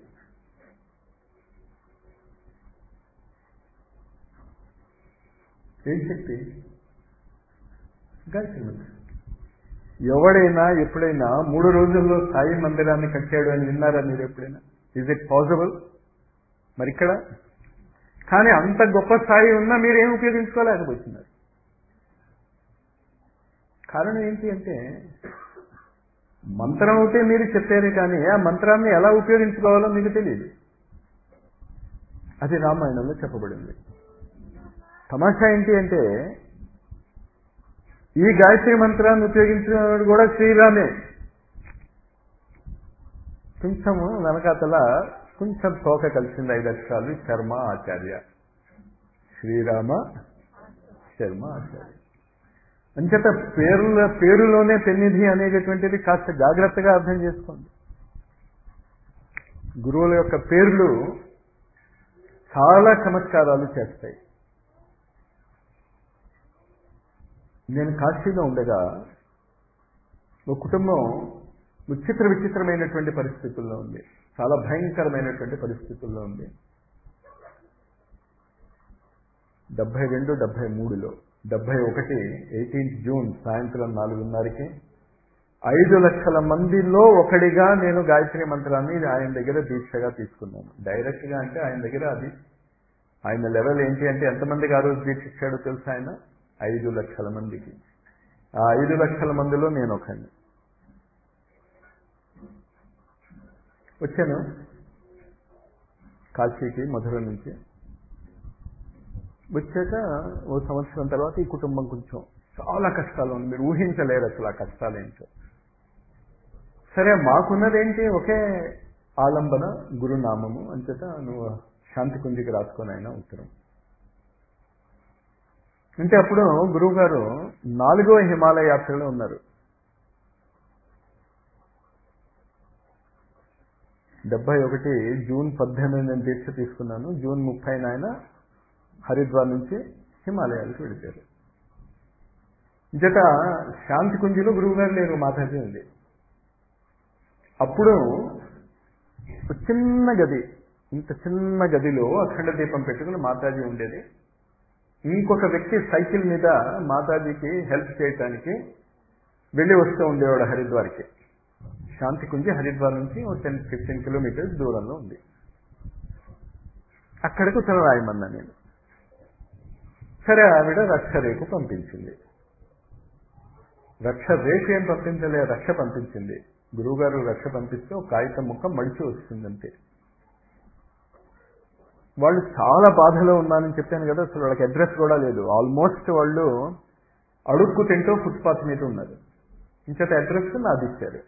ఏం శక్తి? గాయత్రి మంత్రం. ఎవడైనా ఎప్పుడైనా 3 రోజుల్లో సాయి మందిరాన్ని కట్టాడు అని విన్నారా మీరు ఎప్పుడైనా? Is it possible? మరి ఇక్కడ కానీ అంత గొప్ప స్థాయి ఉన్నా మీరేం ఉపయోగించుకోలేకపోతున్నారు. కారణం ఏంటి అంటే మంత్రం అయితే మీరు చెప్పారు కానీ ఆ మంత్రాన్ని ఎలా ఉపయోగించుకోవాలో మీకు తెలియదు. అది రామాయణంలో చెప్పబడింది. తమాషా ఏంటి అంటే ఈ గాయత్రి మంత్రాన్ని ఉపయోగించినవాడు కూడా శ్రీరామే. కొంచెము వెనకాతల కొంచెం తోక కలిసింది 5 అక్షరాలు, శర్మ ఆచార్య. శ్రీరామ శర్మ ఆచార్య. అంచేత పేరులోనే పెన్నిధి అనేటటువంటిది కాస్త జాగ్రత్తగా అర్థం చేసుకోండి. గురువుల యొక్క పేర్లు చాలా చమత్కారాలు చేస్తాయి. నేను కాశీలో ఉండగా ఒక కుటుంబం విచిత్రమైనటువంటి పరిస్థితుల్లో ఉంది. చాలా భయంకరమైనటువంటి పరిస్థితుల్లో ఉంది. 72, 73లో 71 18th జూన్ సాయంత్రం 4:30కి 5 లక్షల మందిలో ఒకడిగా నేను గాయత్రి మంత్రాన్ని ఆయన దగ్గర దీక్షగా తీసుకున్నాను. డైరెక్ట్గా అంటే ఆయన దగ్గర అది ఆయన లెవెల్ ఏంటి అంటే ఎంతమందికి ఆ రోజు దీక్ష ఇచ్చాడో తెలుసా? ఆయన 5 లక్షల మందికి. ఆ 5 లక్షల మందిలో నేను ఒకడిని. వచ్చాను కాశీకి మధుర నుంచి. వచ్చాక ఓ సంవత్సరం తర్వాత ఈ కుటుంబం కొంచెం చాలా కష్టాలు ఉంది. మీరు ఊహించలేరు అసలు ఆ కష్టాలు ఏంటో. సరే మాకున్నదేంటి? ఒకే ఆలంబన గురునామము. అంచేత నువ్వు శాంతి కుంజికి రాసుకొని అయినా ఉత్తరం అంటే అప్పుడు గురువు గారు 4వ హిమాలయ యాత్రలో ఉన్నారు. 71 జూన్ 18 నేను దీక్ష తీసుకున్నాను. జూన్ 30 ఆయన హరిద్వార్ నుంచి హిమాలయాలకు వెళ్ళిపోయారు. జత శాంతి కుంజిలో గురువు గారు లేరు, మాతాజీ ఉంది. అప్పుడు చిన్న గది, ఇంత చిన్న గదిలో అఖండ దీపం పెట్టుకుని మాతాజీ ఉండేది. ఇంకొక వ్యక్తి సైకిల్ మీద మాతాజీకి హెల్ప్ చేయడానికి వెళ్ళి వస్తూ ఉండేవాడు హరిద్వార్కి. శాంతి కుంజి హరిద్వార్ నుంచి 10-15 కిలోమీటర్స్ దూరంలో ఉంది. అక్కడికి ఉత్తరం రాయమన్నా నేను. సరే ఆవిడ రక్ష రేఖ పంపించింది. రక్ష రేఖ ఏం పంపించలే, రక్ష పంపించింది. గురువుగారు రక్ష పంపిస్తే ఒక కాగితం ముక్క మడిచి వస్తుందంటే. వాళ్ళు చాలా బాధలో ఉన్నానని చెప్పాను కదా, అసలు వాళ్ళకి అడ్రస్ కూడా లేదు. ఆల్మోస్ట్ వాళ్ళు అడుక్కు తింటూ ఫుట్పాత్ మీద ఉన్నారు. ఇంచేత అడ్రస్ నాది ఇచ్చారు.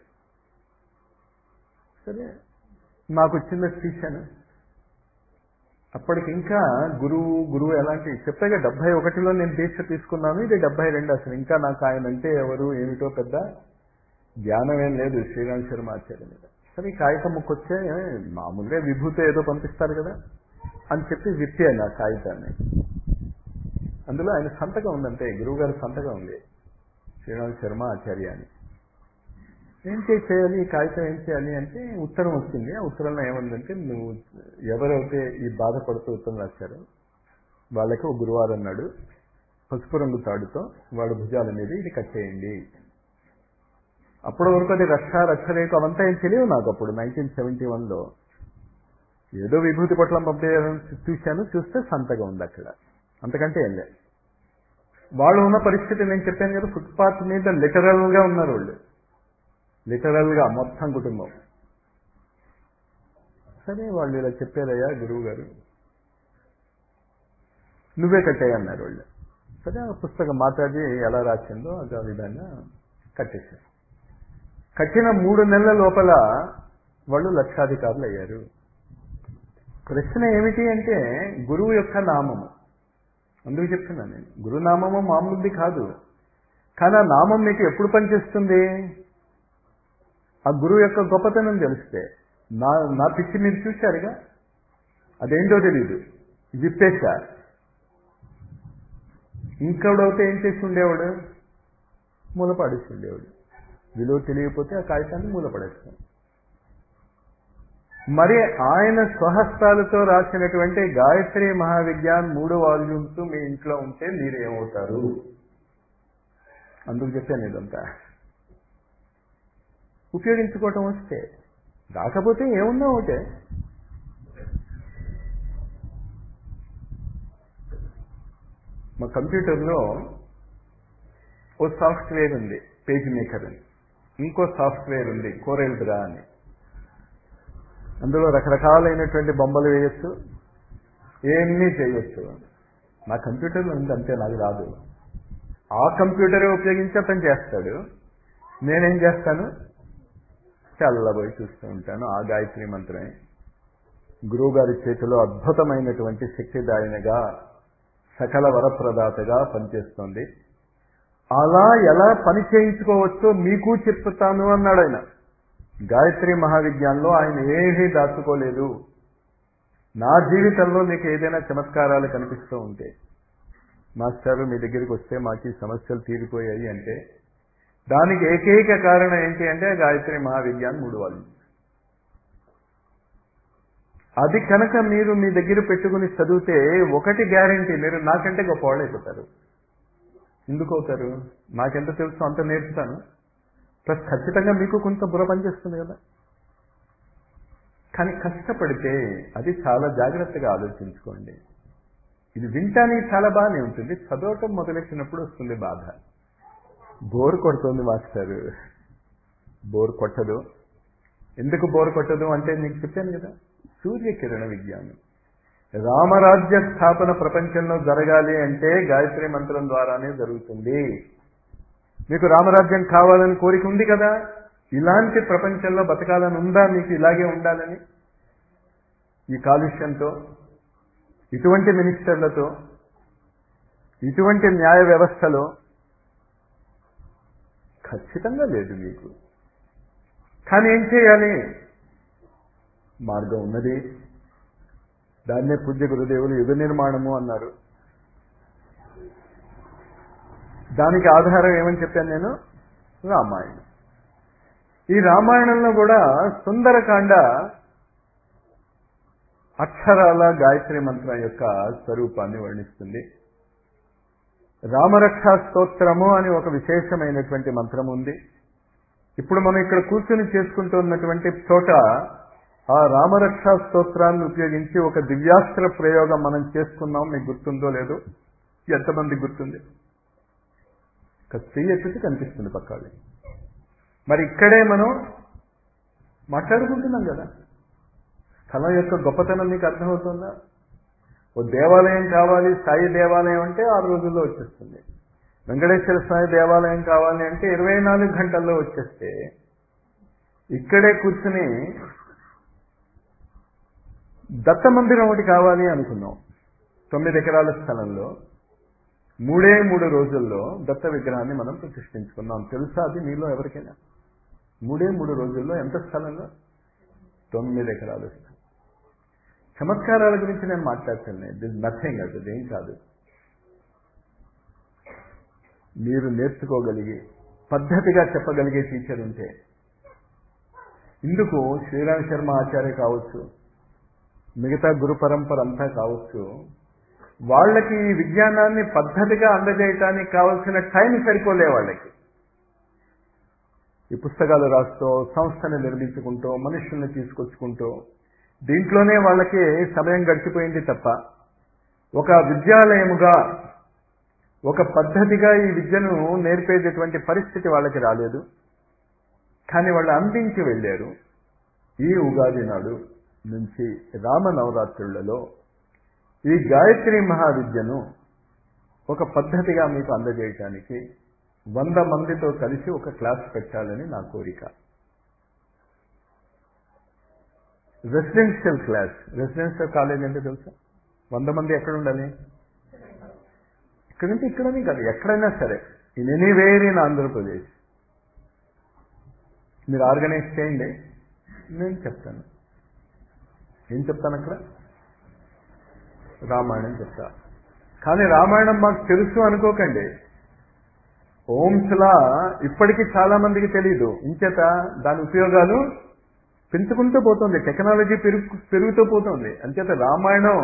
సరే నాకు వచ్చింది తీశాను. అప్పటికి ఇంకా గురువు ఎలాంటి చెప్తాగా 71లో నేను దీక్ష తీసుకున్నాను. ఇది 72 అసలు ఇంకా నాకు ఆయన అంటే ఎవరు ఏమిటో పెద్ద జ్ఞానం ఏం లేదు శ్రీరామ్ శర్మ ఆచార్య మీద. సరే ఈ కాగితం ముక్కొచ్చే మామూలుగా విభూతి ఏదో పంపిస్తారు కదా అని చెప్పి విప్పాను ఆ కాగితాన్ని. అందులో ఆయన సంతకం ఉందంటే గురువు గారి సంతకం ఉంది, శ్రీరామ్ శర్మ ఆచార్య అని. ఏం చేయాలి ఈ కాగితం ఏం చేయాలి అంటే ఉత్తరం వచ్చింది. ఆ ఉత్తరంలో ఏముందంటే నువ్వు ఎవరైతే ఈ బాధపడుతూ ఉత్తరం రాశారో వాళ్ళకి ఒక గురువారం నాడు పసుపు రంగు తాడుతో వాడు భుజాల మీద ఇది కట్టేయండి. అప్పటి వరకు అది రక్షరేఖ అవంతా ఏం తెలియదు నాకు. అప్పుడు 1971లో ఏదో విభూతి పట్లం పంపేయాలని చూశాను. చూస్తే సంతకం ఉంది అక్కడ, అంతకంటే ఏం లేదు. వాళ్ళు ఉన్న పరిస్థితి నేను చెప్పాను కదా, ఫుట్పాత్ మీద లిటరల్గా ఉన్నారు వాళ్ళు, లిటరల్గా మొత్తం కుటుంబం. సరే వాళ్ళు ఇలా చెప్పారయ్యా గురువు గారు నువ్వే కట్టేయన్నారు వాళ్ళు. సరే ఆ పుస్తకం మాతాజీ ఎలా రాసిందో అది ఆ విధంగా కట్టేశారు. కట్టిన 3 నెలల లోపల వాళ్ళు లక్షాధికారులు అయ్యారు. ప్రశ్న ఏమిటి అంటే గురువు యొక్క నామము. అందుకు చెప్తున్నాను నేను, గురునామము మామూలుది కాదు. కానీ ఆ నామం మీకు ఎప్పుడు పనిచేస్తుంది? ఆ గురువు యొక్క గొప్పతనం తెలిస్తే. నా పిచ్చి మీరు చూశారుగా, అదేంటో తెలీదు, విప్పేశా. ఇంకెవడవుతే ఏం చేసి ఉండేవాడు? మూలపడేసి ఉండేవాడు. విలువ తెలియకపోతే ఆ కాగితాన్ని మూలపడేస్తాం. మరి ఆయన స్వహస్తాలతో రాసినటువంటి గాయత్రి మహావిజ్ఞాన్ 3 వాల్యూమ్స్ మీ ఇంట్లో ఉంటే మీరు ఏమవుతారు? అందుకు చెప్పాను ఇదంతా. ఉపయోగించుకోవటం వస్తే, రాకపోతే ఏమున్నా ఒకటే. మా కంప్యూటర్లో ఓ సాఫ్ట్వేర్ ఉంది, పేజ్ మేకర్ అని. ఇంకో సాఫ్ట్వేర్ ఉంది, కోరెల్ డ్రా అని. అందులో రకరకాలైనటువంటి బొమ్మలు వేయచ్చు, ఏమీ చేయొచ్చు. నా కంప్యూటర్లో ఉంది అంతే, నాకు రాదు. ఆ కంప్యూటరే ఉపయోగించి అతను చేస్తాడు. నేనేం చేస్తాను? చల్లబోయి చూస్తూ ఉంటాను. ఆ గాయత్రి మంత్రమే గురువు గారి చేతిలో అద్భుతమైనటువంటి శక్తిదాయనిగా, సకల వరప్రదాతగా పనిచేస్తుంది. అలా ఎలా పని చేయించుకోవచ్చో మీకు చెప్తాను అన్నాడు ఆయన. గాయత్రి మహావిజ్ఞానంలో ఆయన ఏమీ దాచుకోలేదు. నా జీవితంలో మీకు ఏదైనా చమత్కారాలు కనిపిస్తూ ఉంటే, మాస్టారు మీ దగ్గరికి వస్తే మాకు ఈ సమస్యలు తీరిపోయాయి అంటే, దానికి ఏకైక కారణం ఏంటి అంటే గాయత్రి మహావిజ్ఞానం 3 వాల్యూమ్స్. అది కనుక మీరు మీ దగ్గర పెట్టుకుని చదివితే ఒకటి గ్యారంటీ, మీరు నాకంటే గొప్పవాళ్ళు అయిపోతారు. ఎందుకు అవుతారు? నాకెంత తెలుసు అంత నేర్పుతాను. ప్లస్ ఖచ్చితంగా మీకు కొంత బుర్ర పనిచేస్తుంది కదా. కానీ కష్టపడితే అది చాలా జాగ్రత్తగా ఆలోచించుకోండి. ఇది వింటానికి చాలా బాగానే ఉంటుంది, చదవటం మొదలెట్టినప్పుడు వస్తుంది బాధ. బోర్ కొడుతుంది మాస్టారు. బోర్ కొట్టదు. ఎందుకు బోర్ కొట్టదు అంటే నీకు చెప్పాను కదా, సూర్యకిరణ విజ్ఞానం. రామరాజ్య స్థాపన ప్రపంచంలో జరగాలి అంటే గాయత్రి మంత్రం ద్వారానే జరుగుతుంది. మీకు రామరాజ్యం కావాలని కోరిక ఉంది కదా, ఇలాంటి ప్రపంచంలో బతకాలని ఉందా మీకు? ఇలాగే ఉండాలని, ఈ కాలుష్యంతో, ఇటువంటి మినిస్టర్లతో, ఇటువంటి న్యాయ వ్యవస్థలో ఖచ్చితంగా లేదు మీకు. కానీ ఏం చేయాలి? మార్గం ఉన్నది. దాన్నే పూజ్య గురుదేవులు యుగ నిర్మాణము అన్నారు. దానికి ఆధారం ఏమని చెప్పాను నేను? రామాయణం. ఈ రామాయణంలో కూడా సుందరకాండ అక్షరాల గాయత్రి మంత్రం యొక్క స్వరూపాన్ని వర్ణిస్తుంది. రామరక్షా స్తోత్రము అని ఒక విశేషమైనటువంటి మంత్రం ఉంది. ఇప్పుడు మనం ఇక్కడ కూర్చుని చేసుకుంటున్నటువంటి చోట ఆ రామరక్షా స్తోత్రాన్ని ఉపయోగించి ఒక దివ్యాస్త్ర ప్రయోగం మనం చేసుకున్నాం. మీకు గుర్తుందో లేదో? ఎంతమంది గుర్తుంది? చెయ్యి ఎత్తితే కనిపిస్తుంది పక్కాది. మరి ఇక్కడే మనం మాట్లాడుకుంటున్నాం కదా. స్థలం యొక్క గొప్పతనం మీకు అర్థమవుతుందా? ఓ దేవాలయం కావాలి, సాయి దేవాలయం అంటే 6 రోజుల్లో వచ్చేస్తుంది. వెంకటేశ్వర స్వామి దేవాలయం కావాలి అంటే 24 గంటల్లో వచ్చేస్తే, ఇక్కడే కూర్చుని దత్త మందిరం ఒకటి కావాలి అనుకున్నాం. 9 ఎకరాల స్థలంలో 3 రోజుల్లో దత్త విగ్రహాన్ని మనం ప్రతిష్ఠించుకున్నాం. తెలుసా అది మీలో ఎవరికైనా? 3 రోజుల్లో ఎంత స్థలంలో? 9 ఎకరాల స్థలం. చమత్కారాల గురించి నేను మాట్లాడుతున్నాను. దిస్ నథింగ్, అది ఏం కాదు. మీరు నేర్చుకోగలిగి పద్ధతిగా చెప్పగలిగే టీచర్ ఉంటే, ఇందుకు శ్రీరామ్ శర్మ ఆచార్య కావచ్చు, మిగతా గురు పరంపర అంతా కావచ్చు, వాళ్ళకి ఈ విజ్ఞానాన్ని పద్ధతిగా అందజేయటానికి కావాల్సిన టైం సరిపోలే వాళ్ళకి. ఈ పుస్తకాలు రాస్తూ, సంస్థని నిర్మించుకుంటూ, మనుషుల్ని తీసుకొచ్చుకుంటూ, దీంట్లోనే వాళ్ళకి సమయం గడిచిపోయింది తప్ప ఒక విద్యాలయముగా, ఒక పద్ధతిగా ఈ విద్యను నేర్పేటటువంటి పరిస్థితి వాళ్ళకి రాలేదు. కానీ వాళ్ళు అందించి వెళ్ళారు. ఈ ఉగాది నాడు నుంచి రామ నవరాత్రులలో ఈ గాయత్రి మహావిద్యను ఒక పద్ధతిగా మీకు అందజేయటానికి 100 మందితో కలిసి ఒక క్లాస్ పెట్టాలని నా కోరిక. Residential class. రెసిడెన్షియల్ కాలేజ్ అంటే తెలుసా? 100 మంది ఎక్కడ ఉండాలి? ఇక్కడంటే ఇక్కడని కాదు, ఎక్కడైనా సరే, ఇన్ ఎనీవేర్ ఇన్ ఆంధ్రప్రదేశ్ మీరు ఆర్గనైజ్ చేయండి, నేను చెప్తాను. ఏం చెప్తాను అక్కడ? రామాయణం చెప్తా. కానీ రామాయణం మాకు తెలుసు అనుకోకండి. ఓంస్లా ఇప్పటికీ చాలా మందికి తెలియదు. ఇంచేత దాని ఉపయోగాలు పెంచుకుంటూ పోతుంది, టెక్నాలజీ పెరుగుతూ పోతుంది. అంచేత రామాయణం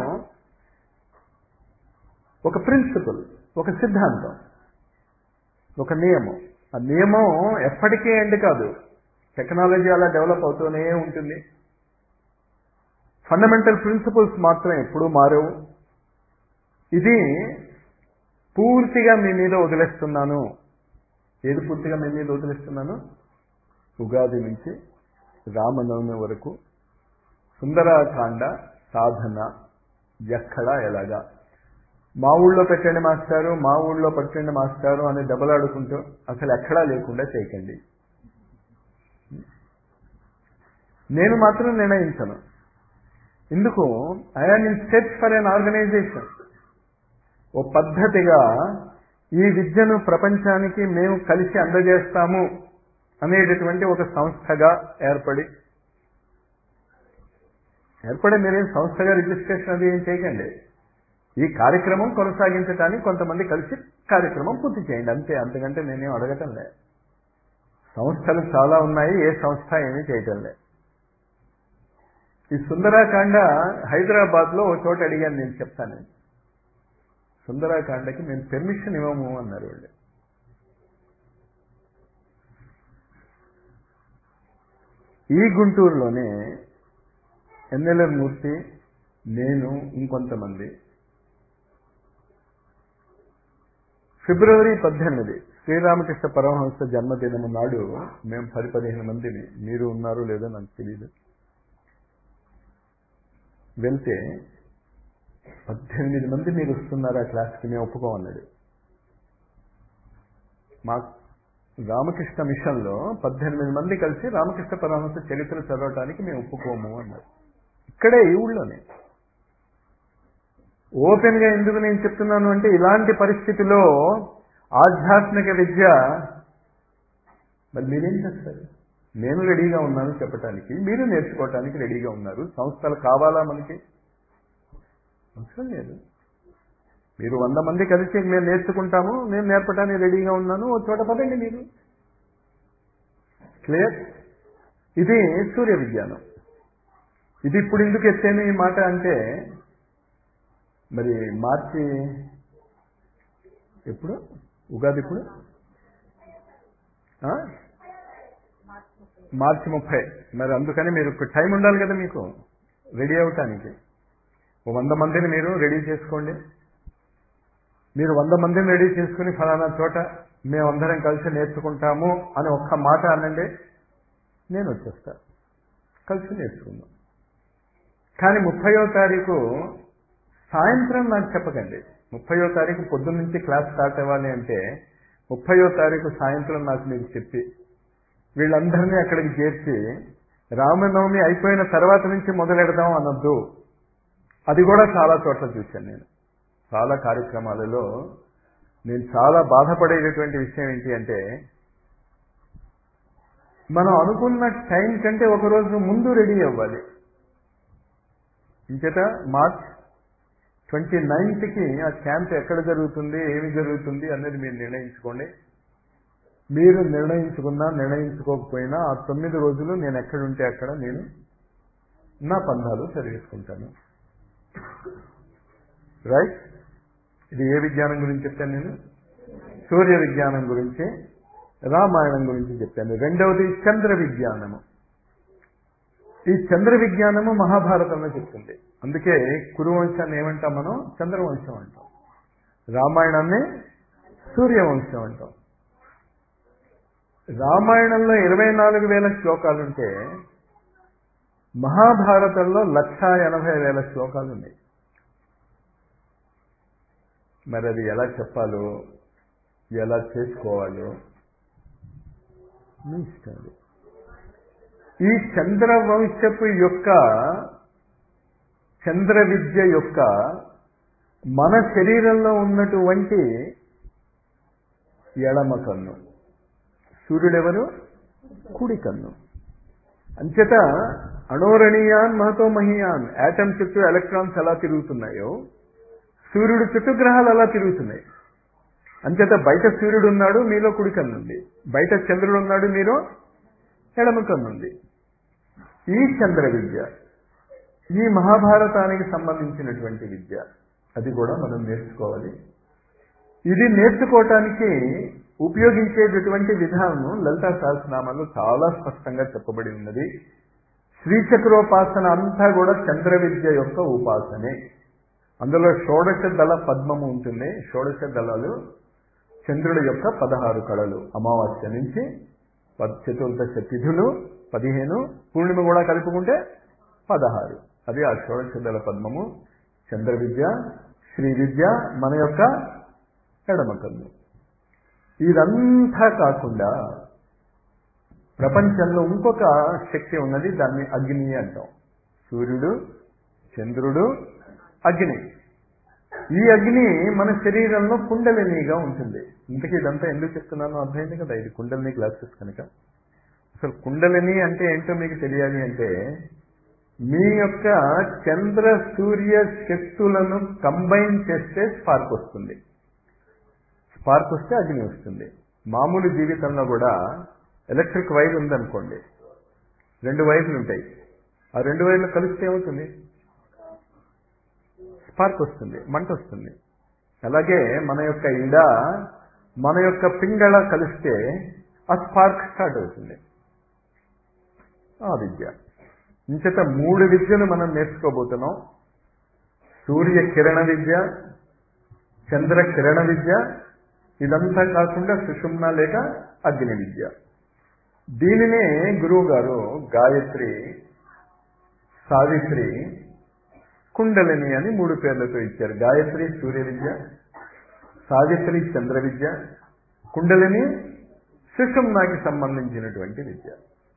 ఒక ప్రిన్సిపల్, ఒక సిద్ధాంతం, ఒక నియమం. ఆ నియమం ఎప్పటికీ ఎండ్ కాదు. టెక్నాలజీ అలా డెవలప్ అవుతూనే ఉంటుంది. ఫండమెంటల్ ప్రిన్సిపల్స్ మాత్రం ఎప్పుడూ మారవు. ఇది పూర్తిగా మీ మీద వదిలేస్తున్నాను. ఏది పూర్తిగా మీ మీద వదిలేస్తున్నాను? ఉగాది నుంచి రామనవమి వరకు సుందరాకాండ సాధన ఎక్కడా ఎలాగా. మా ఊళ్ళో పెట్టండి మాస్టారు, మా ఊళ్ళో పెట్టండి మాస్టారు అని దెబ్బలాడుకుంటూ అసలు ఎక్కడా లేకుండా చేయకండి. నేను మాత్రం నిర్ణయించను. ఎందుకు? I'm in search for an organisation. ఓ పద్ధతిగా ఈ విద్యను ప్రపంచానికి మేము కలిసి అందజేస్తాము అనేటటువంటి ఒక సంస్థగా ఏర్పడి మీరేం సంస్థగా రిజిస్ట్రేషన్ అది ఏం చేయకండి. ఈ కార్యక్రమం కొనసాగించడానికి కొంతమంది కలిసి కార్యక్రమం పూర్తి చేయండి అంతే. అంతకంటే నేనేం అడగటం లే. సంస్థలు చాలా ఉన్నాయి, ఏ సంస్థ ఏమీ చేయటం లే. ఈ సుందరాకాండ హైదరాబాద్లో ఒక చోట అడిగాను, నేను చెప్తాను. సుందరాకాండకి మేము పెర్మిషన్ ఇవ్వము అన్నారు వాళ్ళు. ఈ గుంటూరులోనే ఎన్ఎల్ఎం మూర్తి, నేను, ఇంకొంతమంది ఫిబ్రవరి 18 శ్రీరామకృష్ణ పరమహంస జన్మదినము నాడు మేము 10-15 మందిని, మీరు ఉన్నారో లేదో నాకు తెలియదు, వెళ్తే 18 మంది మీరు వస్తున్నారు ఆ క్లాస్కి, మేము ఒప్పుకోమన్నాడు. మా రామకృష్ణ మిషన్లో 18 మంది కలిసి రామకృష్ణ పరమహంస చరిత్ర చదవటానికి మేము ఒప్పుకోము అన్నారు. ఇక్కడే ఈ ఊళ్ళోనే. ఓపెన్గా ఎందుకు నేను చెప్తున్నాను అంటే, ఇలాంటి పరిస్థితిలో ఆధ్యాత్మిక విద్య మరి మీరేం చేస్తారు? నేను రెడీగా ఉన్నాను చెప్పడానికి, మీరు నేర్చుకోవటానికి రెడీగా ఉన్నారు. సంస్థలు కావాలా మనకి? అవసరం లేదు. మీరు 100 మంది కలిసి మేము నేర్చుకుంటాము, నేను నేర్పడానికి రెడీగా ఉన్నాను, ఓ చోట పదండి మీరు. క్లియర్? ఇది సూర్య విజ్ఞానం. ఇది ఇప్పుడు ఎందుకు ఎత్తాను ఈ మాట అంటే, మరి మార్చి ఎప్పుడు? ఉగాది ఇప్పుడు మార్చి 30. మరి అందుకని మీరు టైం ఉండాలి కదా మీకు రెడీ అవటానికి. 100 మందిని మీరు రెడీ చేసుకోండి. మీరు 100 మందిని రెడీ చేసుకుని ఫలానా చోట మేమందరం కలిసి నేర్చుకుంటాము అని ఒక్క మాట అనండి, నేను వచ్చేస్తా, కలిసి నేర్చుకుందాం. కానీ 30వ తారీఖు సాయంత్రం నాకు చెప్పకండి. 30వ తారీఖు పొద్దున్న నుంచి క్లాస్ స్టార్ట్ అవ్వాలి అంటే 30వ తారీఖు సాయంత్రం నాకు మీరు చెప్పి వీళ్ళందరినీ అక్కడికి చేర్చి రామనవమి అయిపోయిన తర్వాత నుంచి మొదలెడదాం అనొద్దు. అది కూడా చాలా చోట్ల చూశాను నేను. చాలా కార్యక్రమాలలో నేను చాలా బాధపడేటటువంటి విషయం ఏంటి అంటే, మనం అనుకున్న టైం కంటే ఒకరోజు ముందు రెడీ అవ్వాలి. ఇంచేత మార్చ్ 29కి ఆ క్యాంప్ ఎక్కడ జరుగుతుంది, ఏమి జరుగుతుంది అనేది మీరు నిర్ణయించుకోండి. మీరు నిర్ణయించుకున్నా నిర్ణయించుకోకపోయినా ఆ 9 రోజులు నేను ఎక్కడుంటే అక్కడ నేను నా పందాలు చదివేసుకుంటాను. రైట్? ఇది ఏ విజ్ఞానం గురించి చెప్పాను నేను? సూర్య విజ్ఞానం గురించి, రామాయణం గురించి చెప్పాను. రెండవది చంద్ర విజ్ఞానము. ఈ చంద్ర విజ్ఞానము మహాభారతంలో చెప్తుంది. అందుకే కురువంశాన్ని ఏమంటాం మనం? చంద్రవంశం అంటాం. రామాయణాన్ని సూర్యవంశం అంటాం. రామాయణంలో 24,000 శ్లోకాలుంటే మహాభారతంలో 1,80,000 శ్లోకాలు ఉన్నాయి. మరి అది ఎలా చెప్పాలో, ఎలా చేసుకోవాలో మీ ఇష్టం. ఈ చంద్రవంశపు యొక్క చంద్ర విద్య యొక్క మన శరీరంలో ఉన్నటువంటి ఎడమ కన్ను, సూర్యుడెవరు? కుడి కన్ను. అంచేత అణోరణీయాన్ మహతో మహీయాన్, యాటమ్ చుట్టూ ఎలక్ట్రాన్స్ ఎలా తిరుగుతున్నాయో సూర్యుడు చుట్టూ గ్రహాలు అలా తిరుగుతున్నాయి. అంచేత బయట సూర్యుడు ఉన్నాడు, మీలో కుడి కన్నుంది. బయట చంద్రుడు ఉన్నాడు, మీలో ఎడమ కన్నుంది. ఈ చంద్ర విద్య ఈ మహాభారతానికి సంబంధించినటువంటి విద్య, అది కూడా మనం నేర్చుకోవాలి. ఇది నేర్చుకోవటానికి ఉపయోగించేటటువంటి విధానం లలితా సహస్రనామాల్లో చాలా స్పష్టంగా చెప్పబడి ఉన్నది. శ్రీచక్రోపాసన అంతా కూడా చంద్ర విద్య యొక్క ఉపాసనే. అందులో షోడశ దళ పద్మము ఉంటుంది. షోడశ దళాలు చంద్రుడి యొక్క 16 కళలు. అమావాస్య నుంచి చతుర్దశ తిథులు 15, పూర్ణిమ కూడా కలుపుకుంటే 16. అది ఆ షోడశ దళ పద్మము. చంద్ర విద్య, శ్రీ విద్య మన యొక్క ఎడమ కన్ను. ఇదంతా కాకుండా ప్రపంచంలో ఇంకొక శక్తి ఉన్నది, దాన్ని అగ్ని అంటాం. సూర్యుడు, చంద్రుడు, అగ్ని. ఈ అగ్ని మన శరీరంలో కుండలినిగా ఉంటుంది. ఇంతకీ ఇదంతా ఎందుకు చెప్తున్నానో అర్థమైంది కదా, ఇది కుండలిని క్లాసెస్ కనుక. అసలు కుండలిని అంటే ఏంటో మీకు తెలియాలి అంటే, మీ యొక్క చంద్ర సూర్య శక్తులను కంబైన్ చేస్తే స్పార్క్ వస్తుంది. స్పార్క్ వస్తే అగ్ని వస్తుంది. మామూలు జీవితంలో కూడా ఎలక్ట్రిక్ వైర్ ఉందనుకోండి, 2 వైర్లు ఉంటాయి. ఆ 2 వైర్లు కలిస్తే ఏమవుతుంది? స్పార్క్ వస్తుంది, మంట వస్తుంది. అలాగే మన యొక్క ఇడ, మన యొక్క పింగళ కలిస్తే ఆ స్పార్క్ స్టార్ట్ అవుతుంది. ఆ విద్య. ఇంచేత 3 విద్యలు మనం నేర్చుకోబోతున్నాం. సూర్య కిరణ విద్య, చంద్ర కిరణ విద్య, ఇదంతా కాకుండా సుషుమ్న లేక అగ్ని విద్య. దీనినే గురువు గారు గాయత్రి, సావిత్రి, కుండలిని అని 3 పేర్లతో ఇచ్చారు. గాయత్రి సూర్య విద్య, సావిత్రి చంద్ర విద్య, కుండలిని సుషుమ్నాకి సంబంధించినటువంటి విద్య.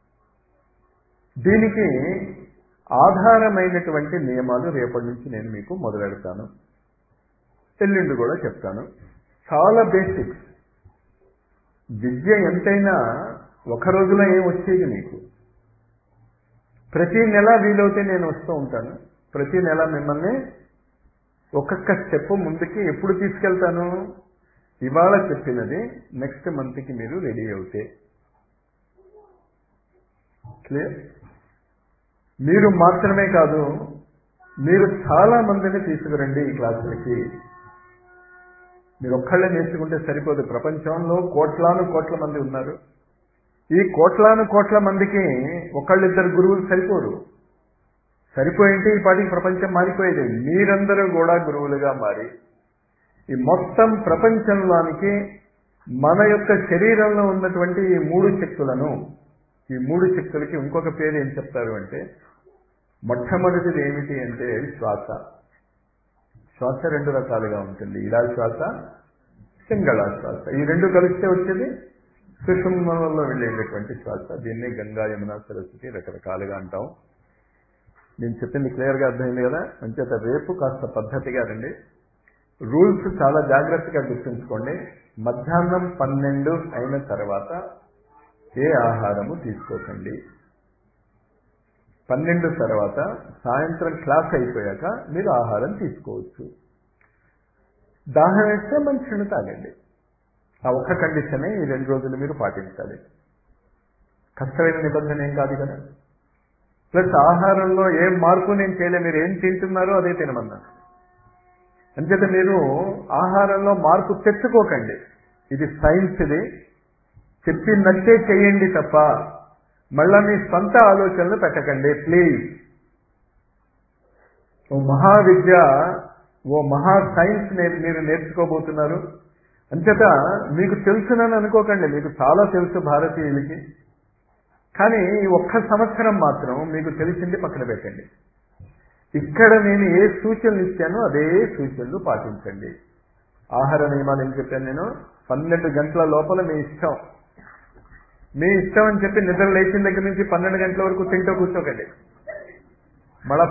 దీనికి ఆధారమైనటువంటి నియమాలు రేపటి నుంచి నేను మీకు మొదలెడతాను. ఎల్లుండి కూడా చెప్తాను. చాలా బేసిక్స్. విద్య ఎంతైనా ఒక రోజులో ఏం వచ్చేది మీకు. ప్రతి నెల వీలవుతే నేను వస్తూ ఉంటాను. ప్రతి నెల మిమ్మల్ని ఒక్కొక్క స్టెప్ ముందుకి ఎప్పుడు తీసుకెళ్తాను? ఇవాళ చెప్పినది నెక్స్ట్ మంత్కి మీరు రెడీ అవుతే. క్లియర్? మీరు మాత్రమే కాదు, మీరు చాలా మందిని తీసుకురండి ఈ క్లాసులకి. మీరు ఒక్కళ్ళే నేర్చుకుంటే సరిపోదు. ప్రపంచంలో కోట్ల మంది ఉన్నారు. ఈ కోట్ల మందికి ఒకళ్ళిద్దరు గురువులు సరిపోరు. సరిపోయింటే ఈ పాటికి ప్రపంచం మారిపోయేది. మీరందరూ కూడా గురువులుగా మారి ఈ మొత్తం ప్రపంచంలోనికి మన యొక్క శరీరంలో ఉన్నటువంటి ఈ 3 శక్తులను, ఈ 3 శక్తులకి ఇంకొక పేరు ఏం చెప్తారు అంటే, మొట్టమొదటిది ఏమిటి అంటే శ్వాస. శ్వాస 2 రకాలుగా ఉంటుంది. ఇడా శ్వాస, పింగళ శ్వాస. ఈ 2 కలిస్తే వచ్చేది సుషుమ్నలో వెళ్ళేటటువంటి శ్వాస. దీన్ని గంగా, యమున, సరస్వతి రకరకాలుగా అంటాం. నేను చెప్పింది క్లియర్గా అర్థమైంది కదా. అంచేత రేపు కాస్త పద్ధతిగా రండి. రూల్స్ చాలా జాగ్రత్తగా గుర్తుంచుకోండి. మధ్యాహ్నం 12 అయిన తర్వాత ఏ ఆహారము తీసుకోకండి. 12 తర్వాత సాయంత్రం క్లాస్ అయిపోయాక మీరు ఆహారం తీసుకోవచ్చు. దాహం వేస్తే మంచినీళ్ళు తాగండి. ఆ ఒక్క కండిషనే ఈ 2 రోజులు మీరు పాటించాలి. కష్టమైన నిబంధన ఏం కాదు కదా. ప్లస్ ఆహారంలో ఏం మార్పు నేను చేయలే. మీరు ఏం తింటున్నారో అదే తినమన్నాను. అంచేత మీరు ఆహారంలో మార్పు తెచ్చుకోకండి. ఇది సైన్స్. ఇది చెప్పినట్టే చేయండి తప్ప మళ్ళా మీ సొంత ఆలోచనలు పెట్టకండి ప్లీజ్. ఓ మహావిద్య, ఓ మహా సైన్స్ మీరు నేర్చుకోబోతున్నారు. అంచేత మీకు తెలుసునని అనుకోకండి. మీకు చాలా తెలుసు భారతీయులకి. కానీ ఈ 1 సంవత్సరం మాత్రం మీకు తెలిసింది పక్కన పెట్టండి. ఇక్కడ నేను ఏ సూచనలు ఇచ్చానో అదే సూచనలు పాటించండి. ఆహార నియమాలు ఏం చెప్పాను నేను? 12 గంటల లోపల మీ ఇష్టం. మీ ఇష్టం అని చెప్పి నిద్ర లేచిన దగ్గర నుంచి 12 గంటల వరకు తింటూ కూర్చోకండి. మళ్ళా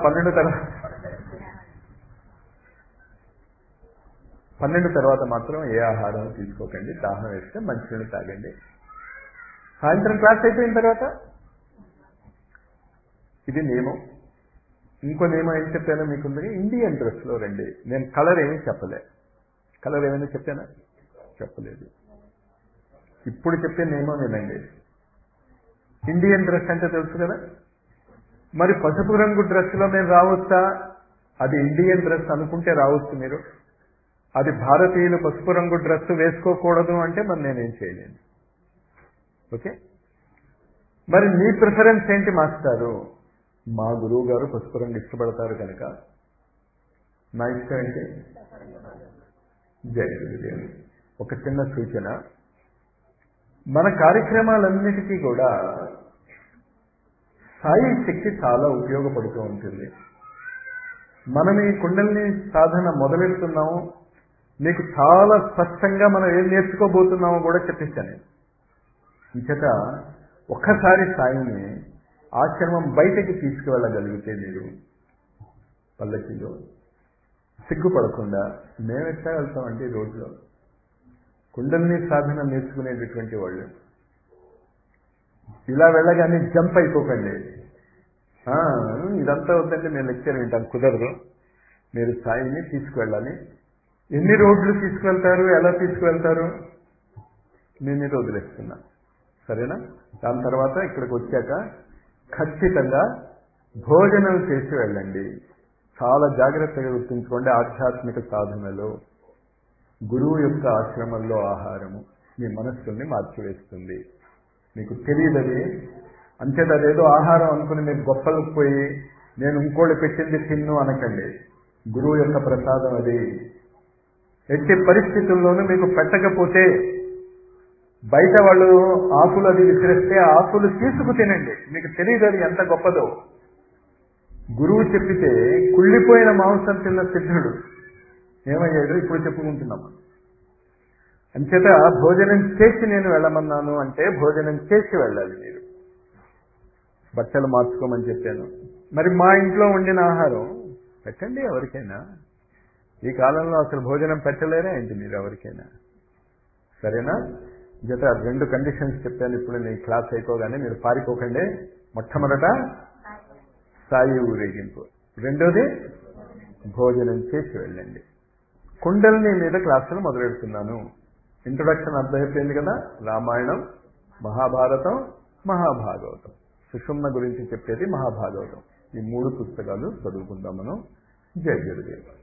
12 తర్వాత మాత్రం ఏ ఆహారం తీసుకోకండి. దాహం వేస్తే మంచినీళ్ళు తాగండి. సాయంత్రం క్లాస్ అయిపోయిన తర్వాత ఇది నియమం. ఇంకో నియమం ఏం చెప్పానో మీకుంది, ఇండియన్ డ్రెస్లో రండి. నేను కలర్ ఏమీ చెప్పలే. కలర్ ఏమైనా చెప్పానా? చెప్పలేదు. ఇప్పుడు చెప్పే నియమం వినండి. ఇండియన్ డ్రెస్ అంటే తెలుసు కదా. మరి పసుపు రంగు డ్రెస్లో మేము రావచ్చా? అది ఇండియన్ డ్రెస్ అనుకుంటే రావచ్చు మీరు. అది భారతీయులు పసుపు రంగు డ్రెస్ వేసుకోకూడదు అంటే మరి నేనేం చేయలేను. ఓకే. మరి మీ ప్రిఫరెన్స్ ఏంటి మాస్టారు? మా గురువు గారు పసుపు రంగు ఇష్టపడతారు కనుక నా ఇష్టం ఏంటి? జై గురుదేవ్. ఒక చిన్న సూచన, మన కార్యక్రమాలన్నిటికీ కూడా సాయి శక్తి చాలా ఉపయోగపడుతూ ఉంటుంది. మనం ఈ కుండలిని సాధన మొదలెడుతున్నాము, మీకు చాలా స్పష్టంగా మనం ఏం నేర్చుకోబోతున్నామో కూడా చెప్పేశాను. ఇంచేత ఒక్కసారి సాయిని ఆశ్రమం బయటకి తీసుకువెళ్ళగలిగితే మీరు పల్లకిలో సిగ్గుపడకుండా, మేమెట్లా వెళ్తామండి రోడ్లో? కుండలిని సాధన నేర్చుకునేటటువంటి వాళ్ళు ఇలా వెళ్ళగానే జంప్ అయిపోకండి. ఇదంతా వద్దంటే నేను లెక్చర్ వింటాను, కుదరదు. మీరు సాయిని తీసుకువెళ్ళాలి. ఎన్ని రోడ్లు తీసుకువెళ్తారు, ఎలా తీసుకువెళ్తారు మీ మీద వదిలేస్తున్నా, సరేనా? దాని తర్వాత ఇక్కడికి వచ్చాక ఖచ్చితంగా భోజనం చేసి వెళ్ళండి. చాలా జాగ్రత్తగా గుర్తుంచుకోండి. ఆధ్యాత్మిక సాధనలో గురువు యొక్క ఆశ్రమంలో ఆహారము మీ మనస్సుని మార్చివేస్తుంది. మీకు తెలియదని అంచేత అదేదో ఆహారం అనుకుని మీరు గొప్పలకు పోయి నేను ఇంకోళ్ళు పెట్టింది తిన్ను అనకండి. గురువు యొక్క ప్రసాదం అది. ఎట్టి పరిస్థితుల్లోనూ మీకు పెట్టకపోతే బయట వాళ్ళు ఆకులు అది విసిరేస్తే ఆకులు తీసుకు తినండి. మీకు తెలియదు అది ఎంత గొప్పదో. గురువు చెప్పితే కుళ్ళిపోయిన మాంసం తిన్న సిద్ధుడు ఏమయ్యాడు ఇప్పుడు చెప్పుకుంటున్నాం. అంచేత భోజనం చేసి నేను వెళ్ళమన్నాను అంటే భోజనం చేసి వెళ్ళాలి. మీరు బట్టలు మార్చుకోమని చెప్పాను. మరి మా ఇంట్లో వండిన ఆహారం పెట్టండి ఎవరికైనా. ఈ కాలంలో అసలు భోజనం పెట్టలేరా ఏంటి మీరు ఎవరికైనా? సరేనా? జత 2 కండిషన్స్ చెప్పాను. ఇప్పుడు నీ క్లాస్ అయిపోగానే మీరు పారిపోకండి. మొట్టమొదట సాయి ఊరేగింపు, రెండోది భోజనం చేసి వెళ్ళండి. కుండలిని మీద క్లాసులు మొదలెడుతున్నాను. ఇంట్రొడక్షన్ అర్థమైపోయింది కదా. రామాయణం, మహాభారతం, మహాభాగవతం. సుషుమ్న గురించి చెప్పేది మహాభాగవతం. ఈ 3 పుస్తకాలు చదువుకుందాం మనం. జై గురుదేవ్.